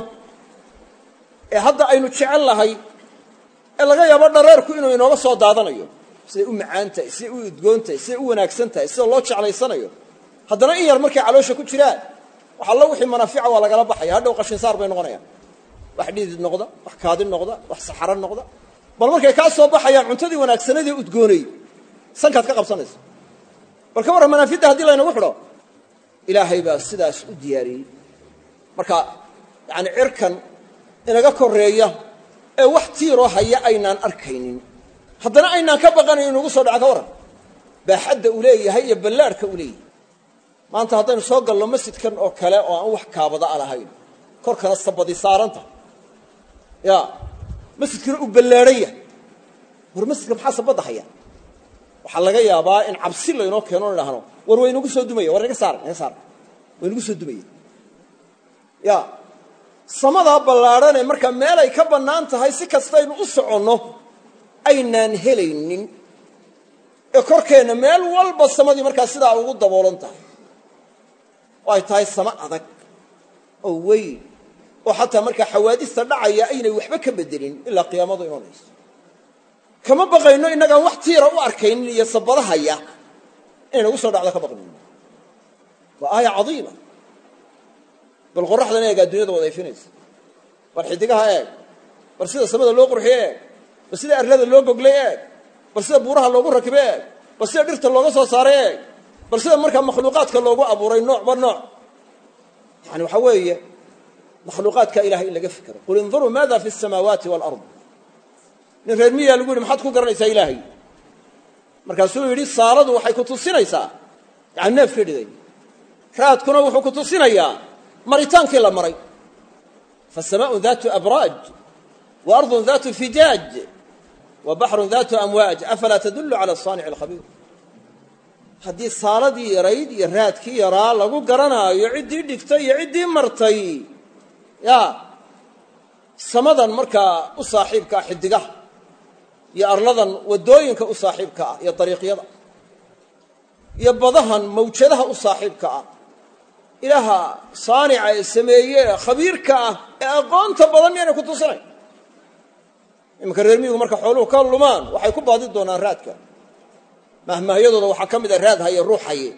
ee hadda aynu jecel lahay ee laga yaabo dhareerku inuu inooga soo daadanayo siday u macaan tahay siday u udgoon tahay siday u wanaagsan tahay sida loo jeclaysanayo haddana in yar markay caloosha ku jiraan wax alla wixii manaafica waa lagala baxaya hadhow qashin saar bay noqonayaan wax dhidid noqda wax kaadin noqda wax saxaro noqda bal markay kaa soo baxayaan cuntadii wanaagsanadii udgoonay sankaad ka qabsanaysa bal ka warran manaafidda haddii laynagu xidho ilaahay baa sidaas u diyaariyey marka yani cirkan inaga koreeya ee wax tiiroo haya aynaan arkaynin haddana aynaan ka baqanayn inugu soo dhaco ka warran baaxadda uu leeyahay iyo ballaarhka uu leeyahay maanta haddaynu soo galno masjidkan oo kale oo aan wax kaabada a lahayn korkana sabadi saaranta ya masjidkana uu ballaadhan yahay war masjidka maxaa sabadda haya waxaa laga yaabaa in cabsi laynoo keeno idhaahno war waynagu soo dumaya war naga saar waynagu soo dumaya ya samadaa ballaadhanee marka meel ay ka bannaan tahay si kastaynu u soconno aynaan helaynin ee korkeenna meel walba samadii markaa sidaa ugu daboolan tahay oo ay tahay samo adag oo weyn oo xataa markaa xawaadista dhacaya aynay waxba ka bedelin ilaa qiyaamadu imanayso kama baqayno innagaan wax tiira u arkaynin iyo sabadahaya inaynagu soo dhacdo ka baqnayno waa aaya cadiima bal qorraxdan eeg adduunyada wadayfinaysa bal xidigaha eeg bal sida samada loo qurxiye eeg bal sida arlada loo goglay eeg bal sida buuraha loogu rakibe eeg bal sida dhirta looga soo saaray eeg bal sida markaa makhluuqaadka loogu abuuray noocba nooc yani waxaa weeye makhluuqaadka ilahay in laga fikero qul induruu maada fi الsamaawaati wاlard nin reer miyaa lagu yidhi maxaad ku garanaysaa ilaahay markaasuu yidhi saaladu waxay ku tusinaysaa yani neefka dhiday raadkuna wuxuu ku tusinayaa maritaankii la maray fasamaaءun daatu abraaj wa ardun daatu fijaaj wa baxrun daatu amwaaj afalaa tadullu cala asaanici alkhabiir haddii saaladii yarayd iyo raadkii yaraa lagu garanaayo ciddii dhigtay iyo ciddii martay ya samadan markaa u saaxiibka ah xidigaha iyo arladan waddooyinka u saaxiibka ah iyo dariiqyada iyo badahan mawjadaha u saaxiibka ah ilaaha saanica ee sameeye khabiirka ah ee aqoonta badan miyaynay ku tusinayn iminka reer miyigu marka xooluhu ka lumaan waxay ku baadi doonaan raadka mahmaahyadooda waxaa ka mid a raad haye ruux haye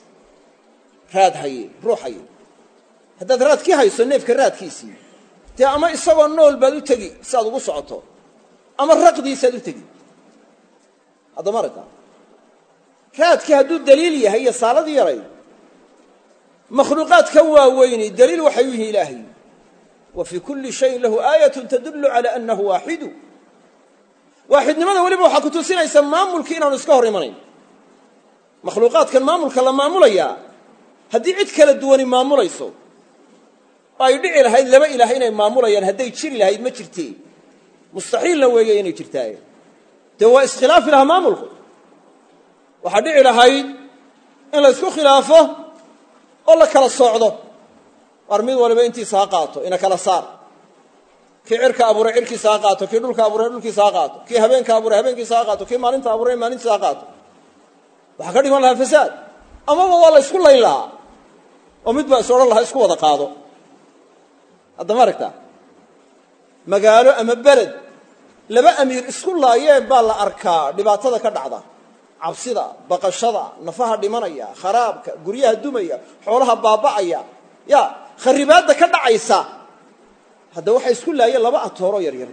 raad haye ruux haye haddaad raadkii hayso neefka raadkiisii dee ama isagoo nool baad u tegi si aad ugu socoto ama raqdiisaad u tegi haddama aragtaa raadkii hadduu daliil yahay iyo saaladii yaray makhluuqaad ka waaweyni daliil waxay u yihiin ilaahay wa fii kulli shayin lahu aayatun tadullu cala annahu waaxidu waaxidnimada weliba waxaa ku tusinaysa maamulkii inaanu iska hor imanayn makhluuqaadkan maamulka la maamulayaa haddii cid kala duwani maamulayso oo ay dhici lahayd laba ilaah inay maamulayaan hadday jiri lahayd ma jirtee mustaxiilna weeye inay jirtaaye dee waa iskhilaafi lahaa maamulku waxaa dhici lahayd in la isku khilaafo oo la kala soocdo war mid waliba intiisa ha qaato ina kala saar kii cirka abuuray cirkiisa ha qaato kii dhulka abuuray dhulkiisa ha qaato kii habeenka abuuray habeenkiisa ha qaato kii maalinta abuuray maalintiisa ha qaato waxaa ka dhiman lahaa fasaad amaba waa la isku layn lahaa oo mid baa is odhan lahaa isku wada qaado haddama aragtaa magaalo ama beled laba amiir isku laayeen baa la arkaa dhibaatada ka dhacda cabsida baqashada nafaha dhimanaya kharaabka guryaha dumaya xoolaha baaba'aya ya kharibaadda ka dhacaysa hadda waxay isku laayeen laba atooro yaryar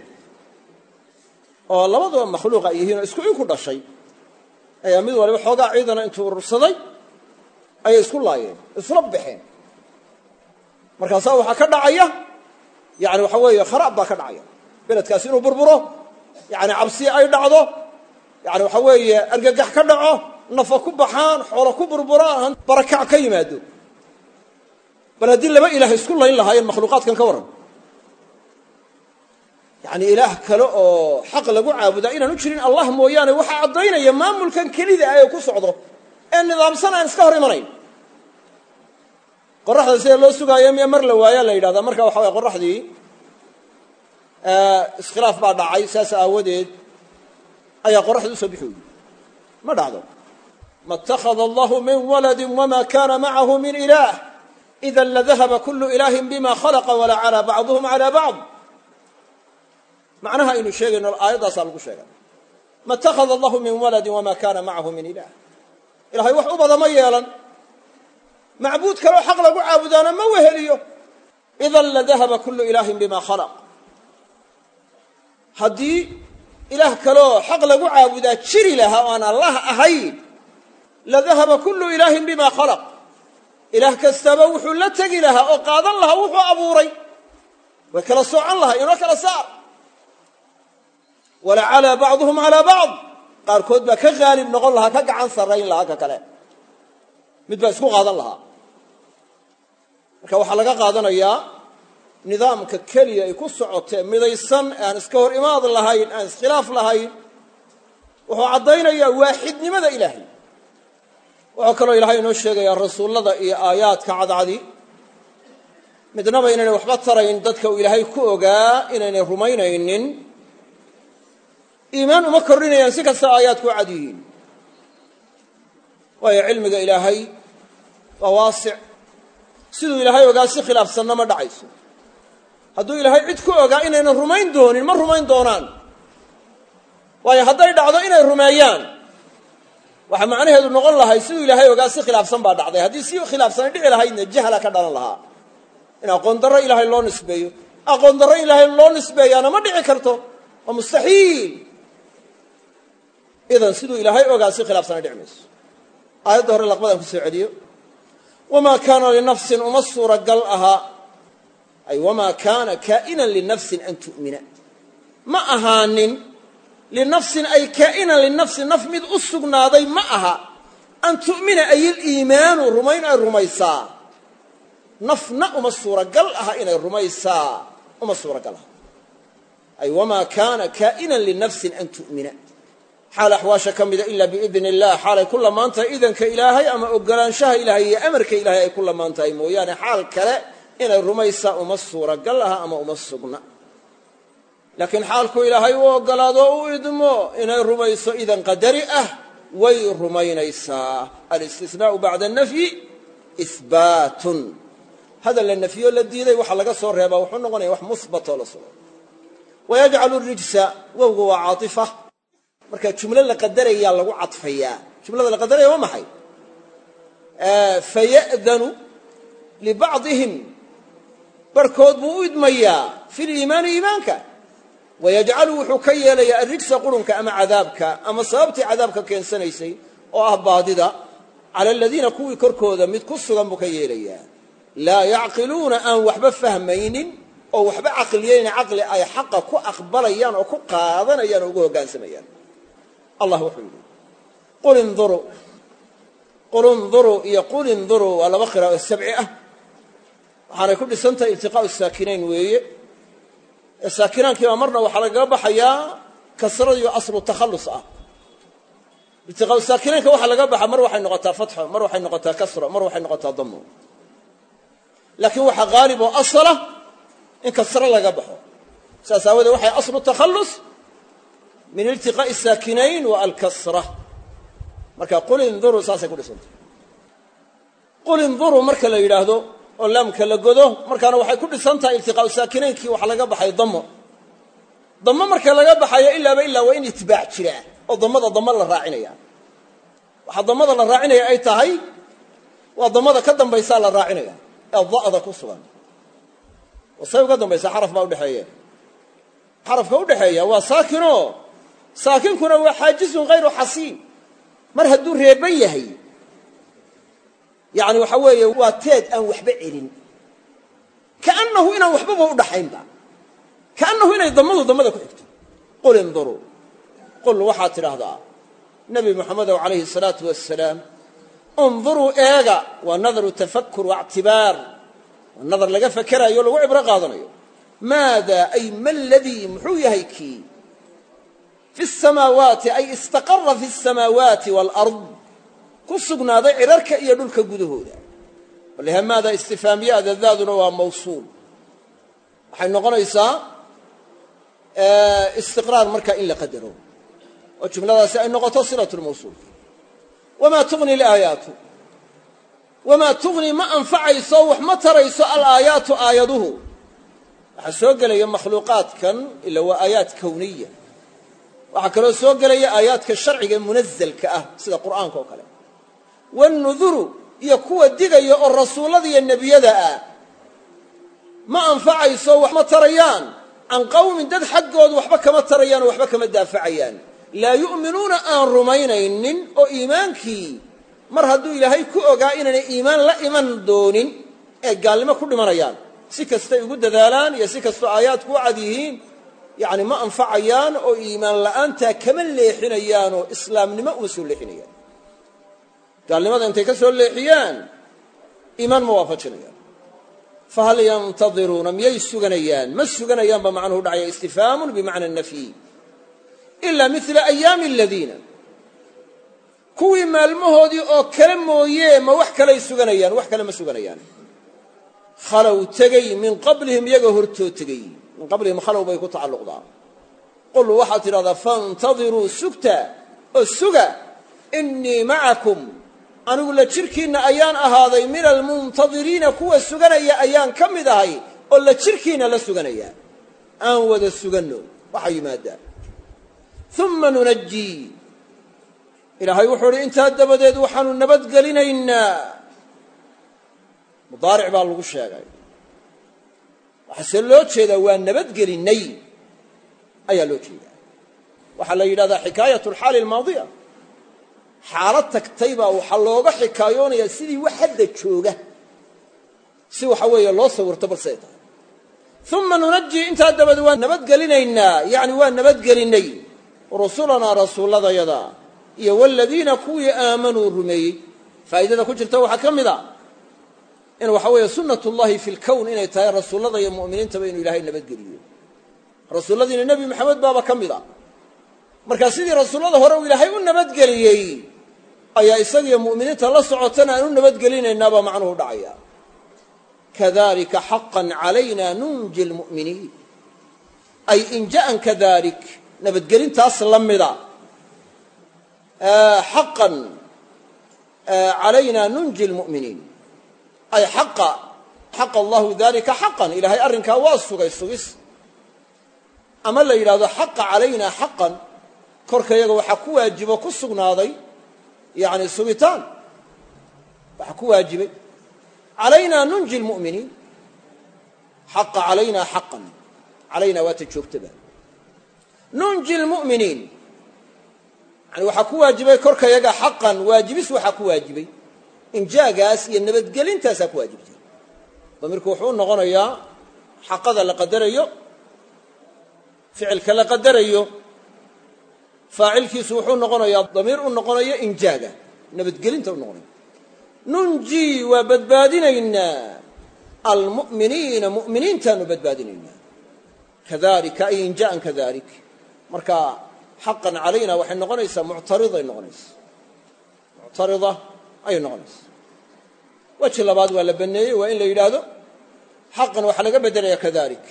oo labaduba makhluuqa ay yihiin oo isku inku dhashay ayaa mid waliba xoogaa ciidana intuu urursaday ayay isku laayeen isla baxeen markaasaa waxaa ka dhacaya yani waxa weeye kharaab baa ka dhacaya beledkaasi inuu burburo yani cabsi ay dhacdo yani waxa weeye argagax ka dhaco nafa ku baxaan xoolo ku burburaan barakac ka yimaado bal haddii laba ilaah isku layn lahaayeen makhluuqaadkan ka warran yani ilaah kale oo xaq lagu caabudaa inaanu jirin allah mooyaane waxaa caddaynaya maamulkan kelida ah ee ku socdo ee nidaamsan aan iska hor imanayn qoraxda sida loo sugaayo miya mar la waayaa la yidhahdaa marka waxa way qoraxdii iskhilaaf baa dhacay saas aawadeed ayaa qoraxda usoo bixi weyey ma dhacdo ma اtakhada allahu min waladi wama kana macahu min ilaah ida ladahaba kulu ilaahin bima khalaqa walacala bacduhum cala bacd macnaha aynu sheegayno aayaddaasaa lagu sheegay ma اtakhada allahu min waladi wama kana macahu min ilaah ilahay wax u bada ma yeelan macbuud kaleo xaq lagu caabudaana ma weheliyo idan ladahaba kulu ilaahin bima khalaq haddii ilaah kaleoo xaq lagu caabudaa jiri lahaa oo aan allah ahayn ladahaba kulu ilaahin bima khalaq ilaah kastaba wuxuu la tegi lahaa oo qaadan lahaa wuxuu abuuray way kala soocan lahaa inoo kala saar walacalaa bacduhum calaa bacd qaarkood baa ka haalib noqon lahaa ka gacan sarrayn lahaa ka kale mid baa isku qaadan lahaa marka waxaa laga qaadanayaa nidaamka keliya ay ku socotee midaysan aan iska hor imaad lahayn aan iskhilaaf lahayn wuxuu caddaynayaa waaxidnimada ilaahay wuxuu kaloo ilaahay inoo sheegayaa rasuullada iyo aayaadka cadcadi midnaba inaynay waxba tarayn dadka uu ilaahay ku ogaa inaynay rumaynaynin iimaan uma kordhinayaan si kasta aayaadku u cad yihiin waayo cilmiga ilaahay waa waasic siduu ilaahay ogaa si khilaafsanna ma dhacayso hadduu ilaahay cid ku ogaa inaynan rumayn doonin ma rumayn doonaan waayo hadday dhacdo inay rumeeyaan waxa macnaheedu noqon lahay siduu ilaahay ogaa si khilaafsan baa dhacday haddii si khilaafsanay dhici lahaydna jahla ka dhalan lahaa in aqoon darro ilaahay loo nisbeeyo aqoon darro ilaahay loo nisbeeyaana ma dhici karto waa mustaxiil idan siduu ilaahay ogaa si khilaafsanay dhici mayso aayadda hore laqbadan ku soo celiyo wamaa kaana linafsin uma suuragal aha ay wamaa kaana kaa'inan linafsin an tu'mina ma ahaanin linafsin ay kaa'inan linafsin naf mid u sugnaaday ma aha an tu'mina ay iliimaanu rumayn ay rumaysaa nafna uma suuragal aha inay rumaysaa uma suuragal aha ay wamaa kaana kaa'inan linafsin an tu'mina xaal axwaasha ka mida ila biidni illah xaalay ku lamaan tahay idanka ilaahay ama ogolaanshaha ilaahay iyo amarka ilaahay ay ku lamaan tahay mooyaane xaal kale inay rumaysaa uma suuragal aha ama uma sugna laakiin xaalku ilaahay u ogolaado u idmo inay rumayso idan qadari ah way rumaynaysaa alistisnaau bacda anafyi ihbaatun hadal la nafyo la diiday waxa laga soo reebaa wuxuu noqonaya wax musbatoo la sugo wayajcalu rijsa wowga waa caaifa marka jumlo la qadarayaa lagu cadfayaa jumlada la qadaraya waa maxay faya'danu libacdihim barkood buu u idmayaa fi liimaani iimaanka wayajcalu wuxuu ka yeelayaa arrijsa qurunka ama cadaabka ama sababtii cadaabka keensanaysay oo ah baadida cala aladiina kuwii korkooda mid ku sugan buu ka yeelayaa laa yacqiluuna aan waxba fahmaynin oo waxba caqliyeyna caqli ay xaqa ku aqbalayaan oo ku qaadanayaan oo ugu hoggaansamayaan allah wuxuu yidhi qul induruu iyo qul induruu waa laba qiraa'o sabci ah waxaanay ku dhisan tahay iltiqaa'u saakinayn weeye saakinaankiibaa marna waxaa lagaga baxayaa kasradiyo aslu takhallus ah iltiqaa'u saakinaynka waxaa laga baxa mar waxay noqotaa fatxo mar waxay noqotaa kasro mar waxay noqotaa damo laakiin waxaa haalib oo asala in kasro laga baxo saas aawadeed waxay aslu takhallus min iltiqaa'i saakinayn wa alkasra marka qul induruu saasay ku dhisantahay qul induruu marka la yidhaahdo oo laamka la godo markaana waxay ku dhisan tahay iltiqaa'u saakinaynkii waxa laga baxay damo marka laga baxayo ilaaba ilaa waa in itibaac jira oo damo la raacinaya waxaa damada la raacinaya ay tahay waa damada ka dambaysaa la raacinaya ee da'da ku sugan oo say uga dambaysaa xaraf baa udhexeeya xarafka udhexeeya waa saakino saakinkuna waa xaajizun hayru xasiin mar hadduu reeban yahay yani waxa weeye waa teed aan waxba celin kaannahu inaan waxbaba u dhaxaynba kaannahu inay damada ku xigto qul induruu qul waxaad tidhaahdaa nebi moxamedow calayhi salaatu wasalaam induruu eega waa nadaru tafakur waictibaar waa nadar laga fakerayo o lagu cibro qaadanayo maada ay ma ladii muxuu yahay kii fi samaawaati ay istaqara fi samaawaati waalard ku sugnaaday cirarka iyo dhulka gudahooda walihamaada istifaamiyada daaduna waa mawsuul waxay noqonaysaa istiqraar marka in la qadaro oo jumladaasi ay noqoto silatu lmawsuul wamaa tugni alaayaatu wamaa tugni ma anfacayso wax ma tarayso alaayaatu aayaduhu waxaa soo gelaya makhluuqaadkan ila waa aayaat kowniya waxaa kaloo soo gelaya aayaadka sharciga ee munazalka ah sida qur'aanka oo kale wannuduru iyo kuwa digaya oo rasuullada iyo nebiyada ah ma anfacayso wax ma tarayaan can qawmin dad xaggooda waxba kama tarayaan oo waxba kama daafacayaan laa yu'minuuna aan rumaynaynin oo iimaankii mar hadduu ilaahay ku ogaa inaanay iimaan la iman doonin ee gaalnimo ku dhimanayaan si kastay ugu dadaalaan iyo si kastoo aayaadku u cad yihiin yacni ma anfacayaan oo iimaan la'aantaa kama leexinayaan oo islaamnimo uma soo leexinayaan gaalnimada intay ka soo leexiyaan iimaan ma waafajinayaan fahal yantadiruuna miyay suganayaan ma suganayaan ba macnuhu dhacaya istifhaamun bimacna nafyi ilaa mila ayaami aladiina kuwii maalmahoodii oo kale mooye ma wax kaley suganayaan wax kale ma suganayaan khalow tegey min qablihim iyaga hortoo tegey min qablihim khalow bay ku tacalluqdaa qul waxaad tidhahdaa faintadiruu sugta oo suga innii macakum anigu la jirkiinna ayaan ahaaday min almuntadiriina kuwa suganaya ayaan ka mid ahay oo la jirkiinna la suganaya aan wada suganno waxa yimaada uma nunajii ilaahay wuxuu uhi intaa dabadeed waxaanu nabadgelinaynaa mudaaric baa lagu sheegay waxaase loo jeedaa waa nabadgelinay ayaa loo jeedaa waxaa la yidhahdaa xikaayat alxaali almaadiya xaalad tagtay baa waxaa looga xikaayoonayaa sidii wax hadda jooga si waxa weeye loo sawirto balsay tahay uma nunajii intaa dabadeed waan nabadgelinaynaa yacni waa nabadgelinay rusulanaa rasuulladayada iyo waladiina kuwii aamanuu rumeeyey faa'idada ku jirta waxaa ka mid a in waxa weeye sunnat ullahi fi lkown inay tahay rasuullada iyo mu'miniintaba inuu ilaahay nabadgeliyo rasuulladiina nebi maxamed baaba ka mid a markaa sidii rasuullada hore uu ilaahay u nabadgeliyey ayaa isagiyo mu'miniinta la socotana aan u nabadgelinaynaabaa macnuhu dhacaya kadalika xaqan calayna nunji lmu'miniin ay in ja'an kadalik nabadgelintaas la mida xaqan calayna nunji lmu'miniin ay xaqa allahu dalika xaqan ilaahay arrinkaa waa sugay sugis ama la yidhahdo xaqa calayna xaqan korkayaga waxaa ku waajibo ku sugnaaday yani sugitaan waxaa ku waajibay calayna nunji lmu'miniin xaqa calayna xaqan calayna waata joogtaba nunji lmu'miniin yani waxaa ku waajibay korkayaga xaqan waajibis waxaa ku waajibay injaagaas iyo nabadgelintaasaa ku waajibtay damiirku wuxuu noqonayaa xaqada la qadarayo ficilka la qadarayo faacilkiisu wuxuu noqonayaa damiir u noqonayo injaaga nabadgelinta u noqonaya nunjii waa badbaadinaynaa almu'miniina mu'miniintaanu badbaadinaynaa kadalika ay in ja'an kadalik marka xaqan calayna waxay noqonaysaa muctariday noqonaysaa muctarida ayay noqonaysaa weji labaad waa la baneeyey waa in la yidhaahdo xaqan waxaa laga beddelaya kadalik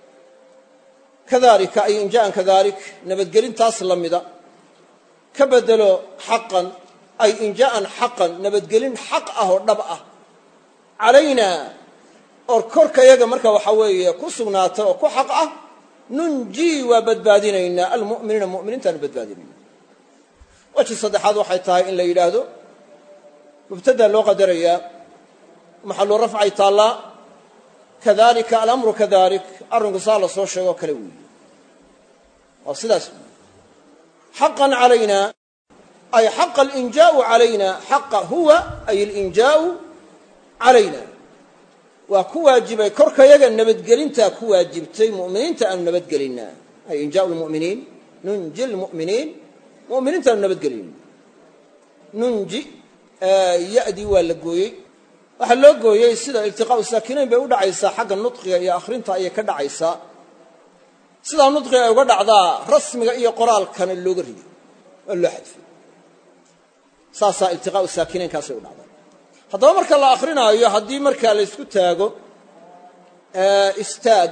kadalika ay in ja'an kadalik nabadgelintaas la mida ka bedelo xaqan ay in ja'an xaqan nabadgelin xaq ah oo dhab ah calayna oo korkayaga marka waxaa weeye ku sugnaatay oo ku xaq ah nunjii waa badbaadinaynaa almu'miniina mu'miniintaanu badbaadinaynaa weji saddexaad waxay tahay in la yidhaahdo mubtadaa loo qadarayaa maxalu rafcay taallaa kadalika alamru kadalik arrinku saa la soo sheegoo kale weeye waa sidaas xaqan calayna ay xaqa alinjaau calayna xaqa huwa ay alinjaau calayna waa ku waajibay korkayaga nabadgelintaa ku waajibtay mu'miniinta aanu nabadgelinaa ay injaau lmu'miniin nunji lmu'miniin mu'miniinta aanu nabadgelinaa nunji ya'dii waa la gooyey waxaa loo gooyey sida iltiqaa'u saakinayn bay u dhacaysaa xagga nudqiga iyo akhrinta ayay ka dhacaysaa sidaa nudqiga ay uga dhacdaa rasmiga iyo qoraalkana looga riday oo loo xadfay saasaa iltiqaa'u saakinaynkaasay u dhacdaa haddaba marka la akrinaayo haddii markaa la ysku taago istaag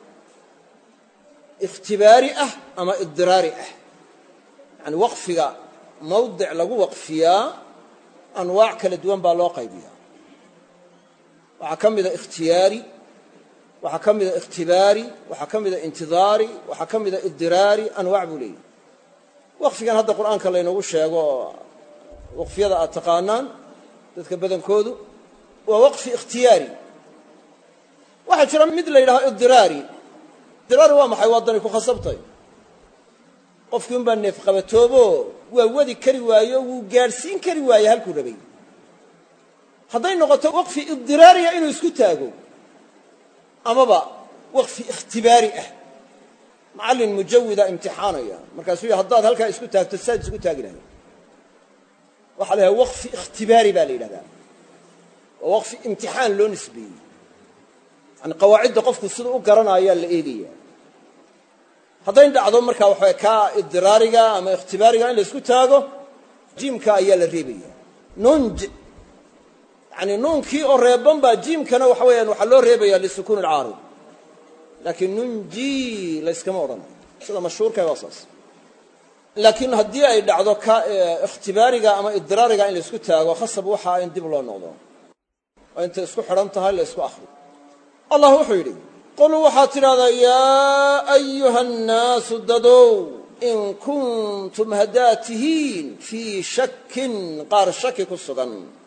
ikhtibaari ah ama idiraari ah yani waqfiga mawdic lagu waqfiyaa anwaac kala duwan baa loo qaybiyaa waxaa ka mida ikhtiyaari waxaa ka mida ikhtibaari waxaa ka mida intidaari waxaa ka mida idiraari anwaac buu leeyahy waqfigan hadda qur'aanka laynoogu sheego waqfiyada aad taqaanaan dadka badankoodu waa waqfi ikhtiyaari waxaa jira mid la yidhaho idiraari idiraari waa maxay waa dani ku khasabtay qofkii un baa neef qabatoobo waa wadi kari waayo wuu gaadhsiin kari waaye halkuu rabay hadday noqoto waqfi idiraariya inuu isku taago amaba waqfi ikhtibaari ah macallin mujawida imtixaanaya markaasuu yidhi haddaad halkaa isku taagto saad isku taagi lahay waxaa la yidhaha waqfi ikhtibaari baa la yidhahdaa waa waqfi imtixaan loo nisbeeyey yani qawaacidda qofku siduu u garanaayaa la eegaya hadday dhacdo markaa waxaa kaa idiraariga ama ikhtibaariga in la isku taago jiimka ayaa la reebaya nunj yani nuunkii oo reeban baa jiimkana waxa weeyaan waxaa loo reebaya lisukuun alcaarid laakiin nunjii layskama odhanayo sida mashhuurka waa saas laakiin haddii ay dhacdo ka ikhtibaariga ama idraariga in la isku taago khasab waxa in dib loo noqdo oo inta isku xidhan tahay la isku akhriyo allah wuxuu yidhi qul waxaad tidhahdaa yaa ayuha annaasu dadow in kuntum haddaad tihiin fii shakin qaar shaki ku sugan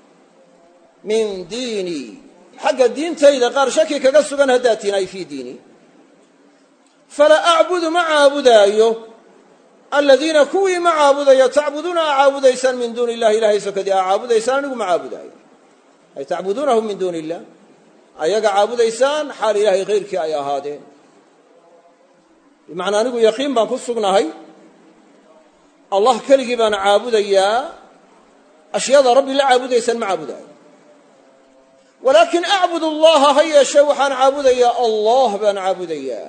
min diinii xagga diintayda qaar shaki kaga sugan haddaad tihiin ay fii diinii fala acbudu ma caabudaayo aladiina kuwii ma caabudaya tacbuduuna aa caabudaysaan min duuni illahi ilahay sokadii aa caabudaysaan anigu ma caabudaayo ay tacbuduunahum min duuni illah ayaga caabudaysaan xaal ilaahay kayrkii ay ahaadeen bimacnaa anigu yaqiin baan ku sugnahay allah keligii baan caabudayaa ashyaada rabbi la caabudaysaan ma caabudaayo walaakin acbud allaha ha yeeshee waxaan caabudayaa allah baan caabudayaa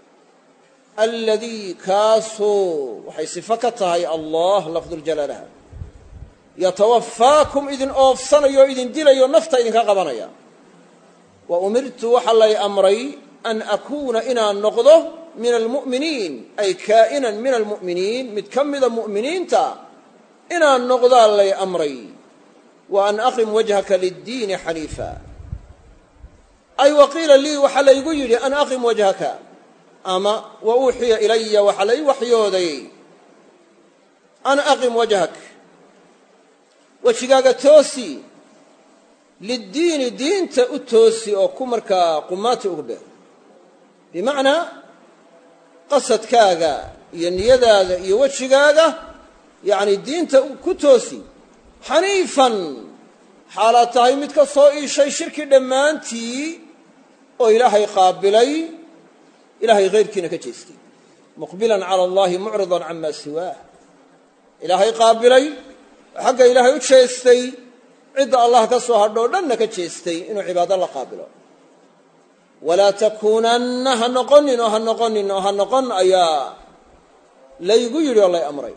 aladii kaasoo waxay sifo ka tahay allah lafduljalaalaha yatawafaakum idin oofsanayo o idin dilayo nafta idinka qabanaya wa umirtu waxa lay amray an akuuna inaan noqdo min almu'miniin ay kaa'inan min almu'miniin mid ka mida mu'miniinta inaan noqdaa lay amray wa an aqim wajhaka liddiini xaniifa ay wa qiila lii waxaa laygu yidhi an aqim wajhaka ama wa uuxiya ilaya waxaa lay waxyooday an aqim wajhak wejigaaga toosi liddiini diinta u toosi oo ku markaa qumaati ugu dheer bimacnaa qasadkaaga iyo niyadaada iyo wejigaaga yacni diinta ku toosi xaniifan xaalaad tahay mid ka soo iishay shirki dhammaantii oo ilaahay qaabilay ilaahay hayrkiina ka jeestay muqbilan cala allahi mucridan cama siwaah ilaahay qaabilay xagga ilaahay u jeestay cidda allah ka soo hadhoo dhanna ka jeestay inuu cibaado la qaabilo walaa takuunanna ha noqonin oo ha noqonin oo ha noqon ayaa laygu yidhi oo lay amray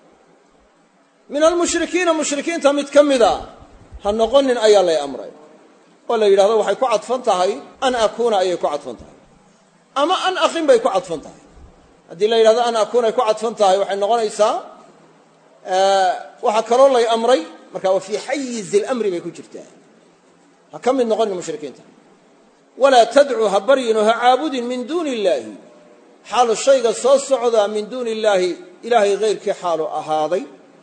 min almushrikiina mushrikiinta mid ka mida ha noqonin ayaa lay amray oo la yidhahdo waxay ku cadfan tahay an akuuna ayay ku cadfan tahay ama an aqim bay ku cadfan tahay haddii la yidhahdo an akuuna ay ku cadfan tahay waxay noqonaysaa waxaa kaloo lay amray marka wa fii xayizi اlamri bay ku jirtaa ha ka mid noqonin mushrikiinta walaa tadcuu ha baryinoo ha caabudin min duuni illaahi xaalu shayga soo socdaa min duuni illaahi ilaahay hayrkii xaalu ahaaday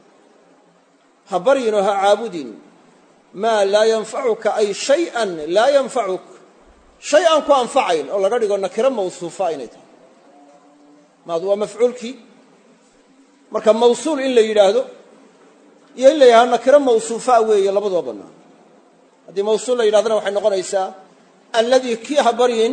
ha baryinoo ha caabudin maa laa yanfacuka ay shay-an laa yanfacuk shay aan ku anfacayn oo laga dhigo nakiro mawsuufa inay tahay maadu waa mafcuulkii marka mawsuul in la yidhaahdo iyo in la yidhahdo nakiro mawsuufaa weeye labaduba bannaan haddii mawsuul la yidhahdana waxay noqonaysaa alladii kii ha baryin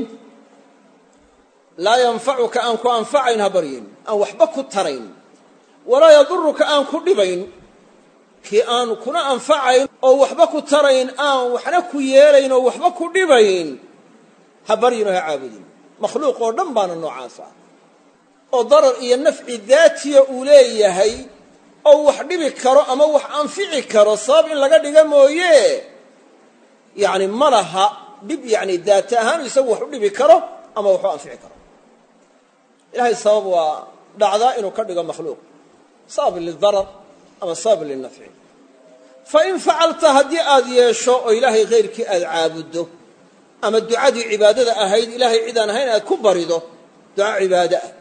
laa yanfacuka aan ku anfacayn ha baryin aan waxba ku tarayn walaa yaduruka aan ku dhibayn kii aan kuna anfacayn oo waxba ku tarayn aan waxna ku yeelayn oo waxba ku dhibayn ha baryin oo ha caabudin makhluuq oo dhan baana noocaas ah oo darar iyo nafci daatiya uu leeyahay oo wax dhibi karo ama wax anfici karo sabab in laga dhiga mooye yacni ma laha dhib yacni daata ahaan isagu wax u dhibi karo ama wax u anfici karo ilahay sabab waa dhacdaa inuu ka dhigo makhluuq sabab lidarar ama sabab lilnafci fain facalta haddii aad yeesho oo ilaahay hayrkii aad caabuddo ama ducadii cibaadada ahayd ilaahay cidaan ahayn aad ku barido duca cibaado ah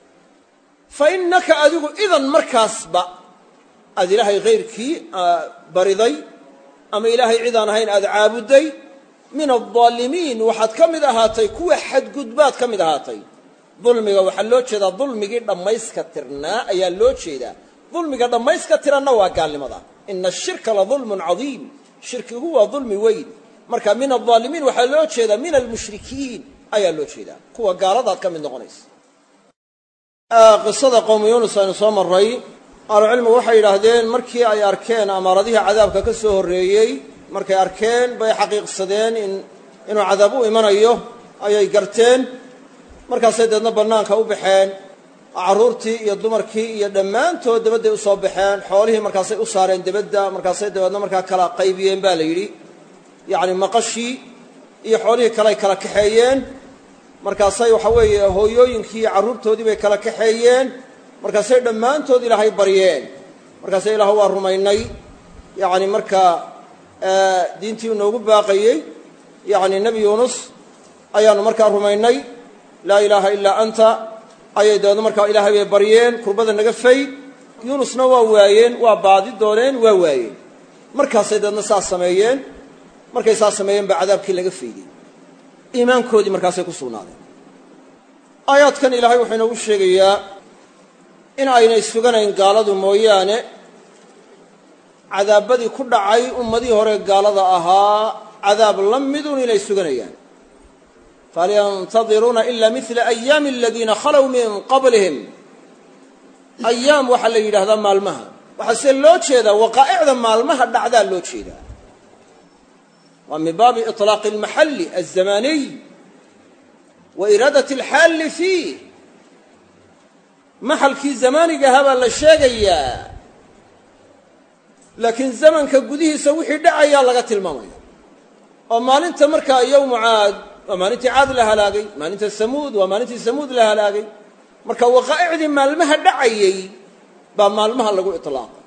fa innaka adigu idan markaasba aad ilaahay hayrkii bariday ama ilaahay cidaan ahayn aad caabudday min aldaalimiin waxaad ka mid ahaatay kuwa xadgudbaad ka mid ahaatay dulmiga waxaa loo jeedaa dulmigii dhammayska tirnaa ayaa loo jeedaa dulmiga dhammayska tiranna waa gaalnimada ina ashirka la dulmun cadiim shirkigu waa dulmi weyn marka min aldaalimiin waxaa loo jeedaa min almushrikiin ayaa loo jeedaa kuwa gaaladaad ka mid noqonaysa qisada qowmu yuunus aynu soo marray ahlucilmigu waxay yidhaahdeen markii ay arkeen amaaradihii cadaabka ka soo horreeyey markay arkeen bay xaqiiqsadeen inuu cadaab u imanayo ayay garteen markaasay deedna bannaanka u baxeen carruurtii iyo dumarkii iyo dhammaantood dabadday u soo baxeen xoolihii markaasay u saareen debadda markaasay dabeedna markaa kala qaybiyeen baa la yidhi yacni maqashii iyo xoolihii kale ay kala kaxeeyeen markaasay waxa weeye hooyooyinkii iyo carruurtoodii bay kala kaxeeyeen markaasay dhammaantood ilaahay baryeen markaasay ilaah waa rumaynay yacni markaa diintii inoogu baaqayey yacni nebi yuunus ayaanu markaa rumaynay laa ilaaha ilaa anta ayay dabeedna markaa ilaahay bay baryeen kurbada naga fayd yuunusna waa waayeen waa baadi dooneen waa waayeen markaasay dabeedna saas sameeyeen markay saas sameeyeen baa cadaabkii laga faydey iimaankoodii markaasay ku sugnaadeen aayaadkan ilaahay wuxuu inoogu sheegayaa in aynay suganayn gaaladu mooyaane cadaabadii ku dhacay ummadii hore gaalada ahaa cadaab la midun inay suganayaan fahal yantadiruuna ila mila ayaami aladiina khalow min qablihim ayaam waxaa la yidhahdaa maalmaha waxaa see loo jeedaa waqaa'icda maalmaha dhacdaa loo jeedaa waa min baabi iطlaaqi almaxalli alzamaniy wa iraadati alxaalli fiih maxalkii zamaaniga ahaa baa la sheegayaa laakiin zamanka gudihiisa wixii dhacayaa laga tilmaamaya oo maalinta markaa yowmu caad waa maalintii caad la halaagay maalinta samuud waa maalintii samuud la halaagay marka waqaa'icdii maalmaha dhacayey baa maalmaha lagu iطlaaqay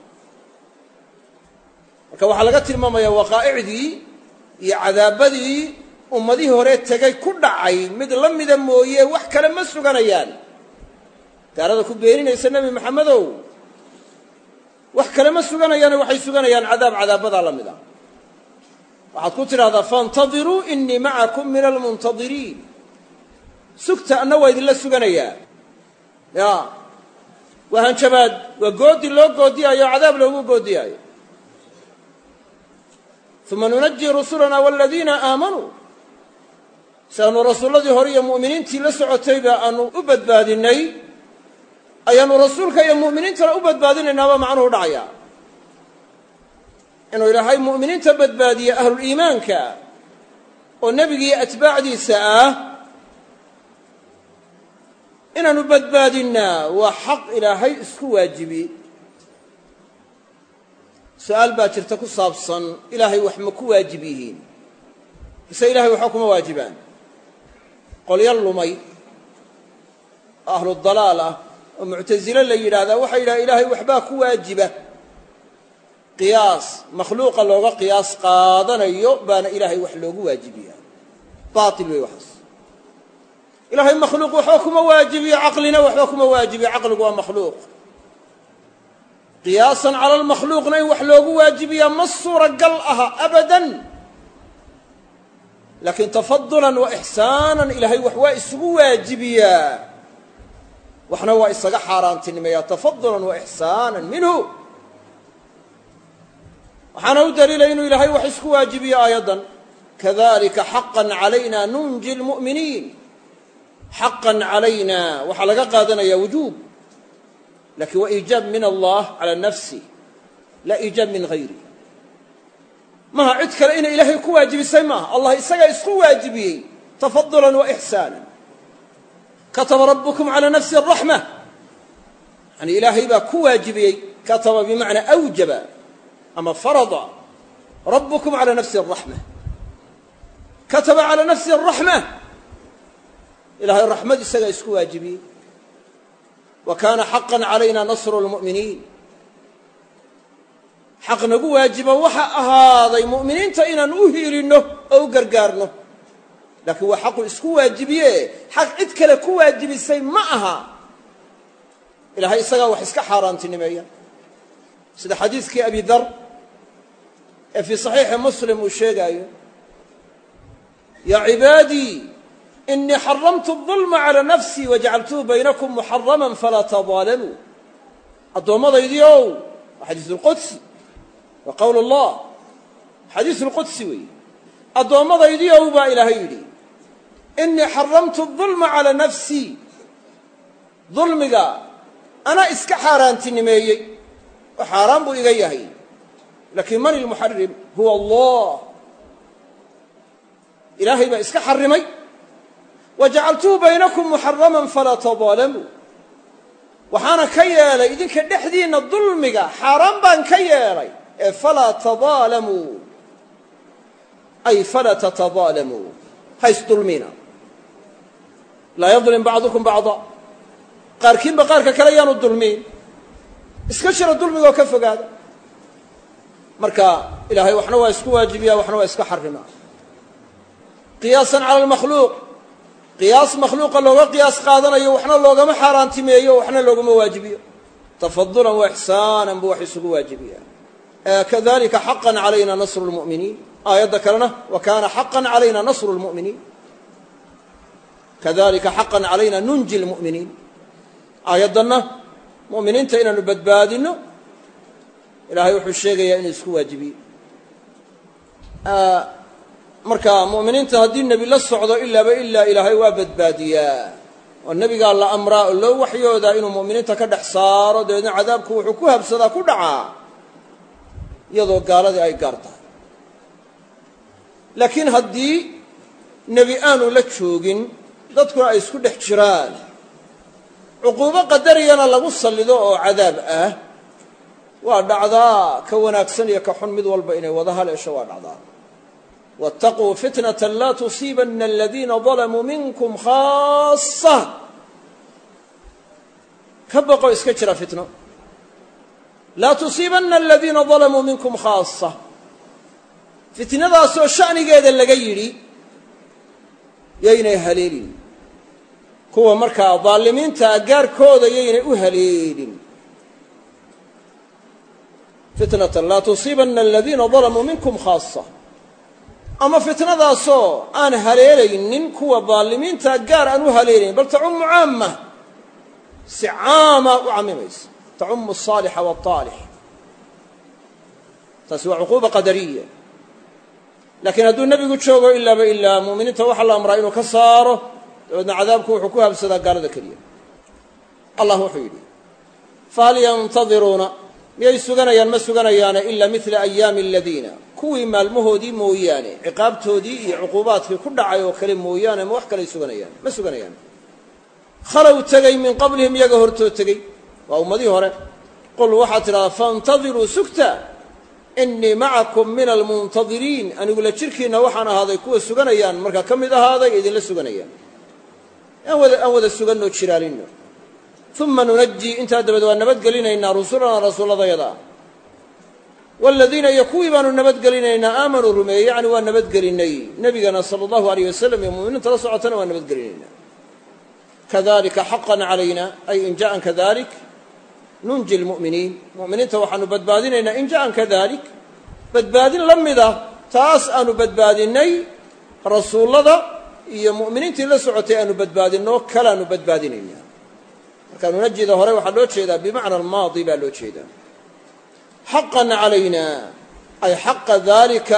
marka waxaa laga tilmaamayaa waqaa'icdii iyo cadaabadii ummadihii hore tegay ku dhacay mid la mida mooye wax kale ma suganayaan gaalada ku beeninaysa nebi maxamedow wax kale ma suganayaane waxay suganayaan cadaabadaa la mid a waxaad ku tidhahdaa faاntadiruu inii macakum min almuntadiriin sugta anna waa idinla suganayaa ya waa hanjabaad waa goodi loo goodiyaayo o cadaab loogu goodiyaayo uma nunaji rusulana waladiina aamanuu si aanu rasuulladii hore iyo mu'miniintii la socotayba aanu u badbaadinay ayaanu rasuulka iyo mu'miniintana u badbaadinaynaaba macnuhu dhacaya inuu ilaahay mu'miniinta badbaadiye ahluliimaanka oo nebigii atbaacdiisa ah inaanu badbaadinnaa waa xaq ilaahay isku waajibiyey su-aal baa jirta ku saabsan ilaahay wax ma ku waajib yihiin mise ilahay waxba kuma waajibaan qolyo lumay oo ahlu dalaal ah oo muctasile la yidhaahdaa waxay yidhaha ilaahay waxbaa ku waajiba qiyaas makhluuqa looga qiyaas qaadanayo baana ilaahay wax loogu waajibiyaa baatil wey waxaas ilaahay makhluuq waxba kuma waajibiyo caqlina waxba kuma waajibiyo caqligu waa makhluuq qiyaasan cala almakhluuqna in wax loogu waajibiyaa ma suuragal aha abadan laakiin tafadulan wa ixsaanan ilaahay wax waa isugu waajibiyaa waxna waa isaga xaaraantinimeeyaa tafadulan wa ixsaanan minhu waxaana u daliilay inuu ilaahay wax isku waajibiyo aayaddan kadalika xaqan calayna nunji lmu'miniin xaqan calayna waxaa laga qaadanayaa wujuub lakin waa iijaab min allah cala nafsi laa iijaab min hayri maha cid kale inay ilaahay ku waajibisay maaha allah isagaa isku waajibiyey tafadulan wa ixsaanan kataba rabbukum cala nafsi araxma yani ilaahay baa ku waajibiyey kataba bimacnaa awjaba ama farada rabbukum cala nafsi araxma kataba cala nafsi araxma ilahay raxmad isagaa isku waajibiyey wa kaana xaqan calayna nasru lmu'miniin xaq nagu waajiba waxa ahaaday mu'miniinta inaan u hiilinno oo u gargaarno laakiin waa xaqu isku waajibiye xaq cid kale ku waajibisay ma aha ilahay isagaa wax iska xaaraantinimeeya sida xadiiskii abi dar ee fii saxiixi muslim uu sheegaayo yaa cibaadii inii xaramtu الظulma calى nafsii wajacaltuhu baynakum muxarama falaa tadaalamuu addoommadaydi ow waa xadiis اlqudsi waa qowl اllah xadiis اlqudsi weeye addoommadaydi ow baa ilaahay yidhi inii xaramtu الظulma calى nafsii dulmiga anaa iska xaaraantinimeeyey oo xaaraan buu iga yahay laakiin man ilmuxarim huwa allah ilaahay baa iska xarimay wajacaltuhu baynakum muxaraman falaa tadaalamuu waxaana ka yeelay idinka dhexdiinna dulmiga xaaraan baan ka yeelay ee falaa tadaalamuu ay falaa tatadaalamuu ha isdulmina laa yadlim bacdukum bacda qaarkiinba qaarka kale yaanu dulmiin iska jira dulmigoo ka fogaada marka ilaahay waxna waa isku waajibiyaa waxna waa iska xarimaa qiyaasan cala almakhluuq qiyaas makhluuqa looga qiyaas qaadanayo waxna loogama xaaraantimeeyo waxna loogama waajibiyo tafadulan wa ixsaanan buu wax isugu waajibiyaa kadalika xaqan calayna nasru lmu'miniin aayadda kalena wa kaana xaqan calayna nasru lmu'miniin kadalika xaqan calayna nunji lmu'miniin aayaddanna mu'miniinta inaanu badbaadinno ilaahay wuxuu sheegayaa inuu isku waajibiye marka mu'miniinta haddii nebi la socdo ilaaba ilaa ilaahay waa badbaadiyaa oo nebigaa la amraa oo loo waxyoodaa inuu mu'miniinta ka dhex saaro dabeedna cadaabku wuxuu ku habsadaa ku dhacaa iyadoo gaaladii ay gaar tahay laakiin haddii nebi aanu la joogin dadkuna ay isku dhex jiraan cuquubo qadariyana lagu sallido oo cadaab ah waa dhacdaa ka wanaagsan iyo ka xun mid walba inay wada haleesho waa dhacdaa waataquu fitnatan laa tusiibanna aladiina dalamuu minkum khaasa ka boqo iska jira fitno laa tusiibanna aladiina dalamuu minkum khaasa fitnadaasoo sha'nigeeda laga yidhi yaynay haleelin kuwa markaa daalimiintaa gaarkooda yaynay u haleelin fitnatan laa tusiibanna aladiina dalamuu minkum khaasa ama fitnadaasoo aan haleelaynin kuwa daalimiintaa gaar aan u haleelayn bal tacumu caama si caama u camimaysa tacumu asaalixa waalaalix taasi waa cuquuba qadariya laakiin hadduu nebigu joogo ilaaba ilaa mu'miniinta waxaa la amraa inuu ka saaro dabeedna cadaabku wuxuu ku habsadaa gaalada keliya allah wuxuu yidhi fahal yantadiruuna miyay suganayaan ma suganayaane ilaa midla ayaami aladiina kuwii maalmahoodii mooyaane ciqaabtoodii iyo cuquubaadkii ku dhacay oo kale mooyaane ma wax kaley suganayaan ma suganayaan khalow tegey min qablihim iyaga hortood tegey waa ummadii hore qul waxaad tidhahdaa faintadiruu sugta innii macakum min almuntadiriin anigu la jirkiinna waxaan ahaaday kuwa suganayaan markaa ka mid ahaaday idinla suganayaan aan wada suganno jiraalinno uma nunajii intaa dabaed waa nabadgelinaynaa rusulanaa rasuulladayada waaladiina iyo kuwii baanu nabadgelinaynaa aamanuu rumeeyey yacni waa nabadgelinay nebigana sala allahu alayh wasalam iyo mu'miniinta la socotana waa nabadgelinaynaa kadalika xaqan calayna ay in ja'an kadalik nunji lmu'miniin mu'miniinta waxaanu badbaadinaynaa in ja'an kadalik badbaadin la mida taas aanu badbaadinay rasuullada iyo mu'miniintii la socotay aanu badbaadinoo kalaanu badbaadinaynaa marka nunajida hore waxaa loo jeedaa bimacna almaadi baa loo jeedaa xaqan calayna ay xaqa dalika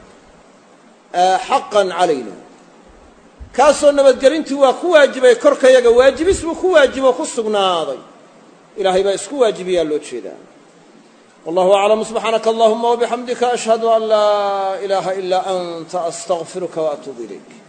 xaqan calayna kaasoo nabadgelintii waa ku waajibay korkayaga waajibis buu ku waajibo ku sugnaaday ilaahay baa isku waajibiyaa loo jeedaa wallahu aclam subxaanaka allahuma wabixamdika ashhadu an laa ilaaha ilaa anta astaqfiruka waatuubu ilayk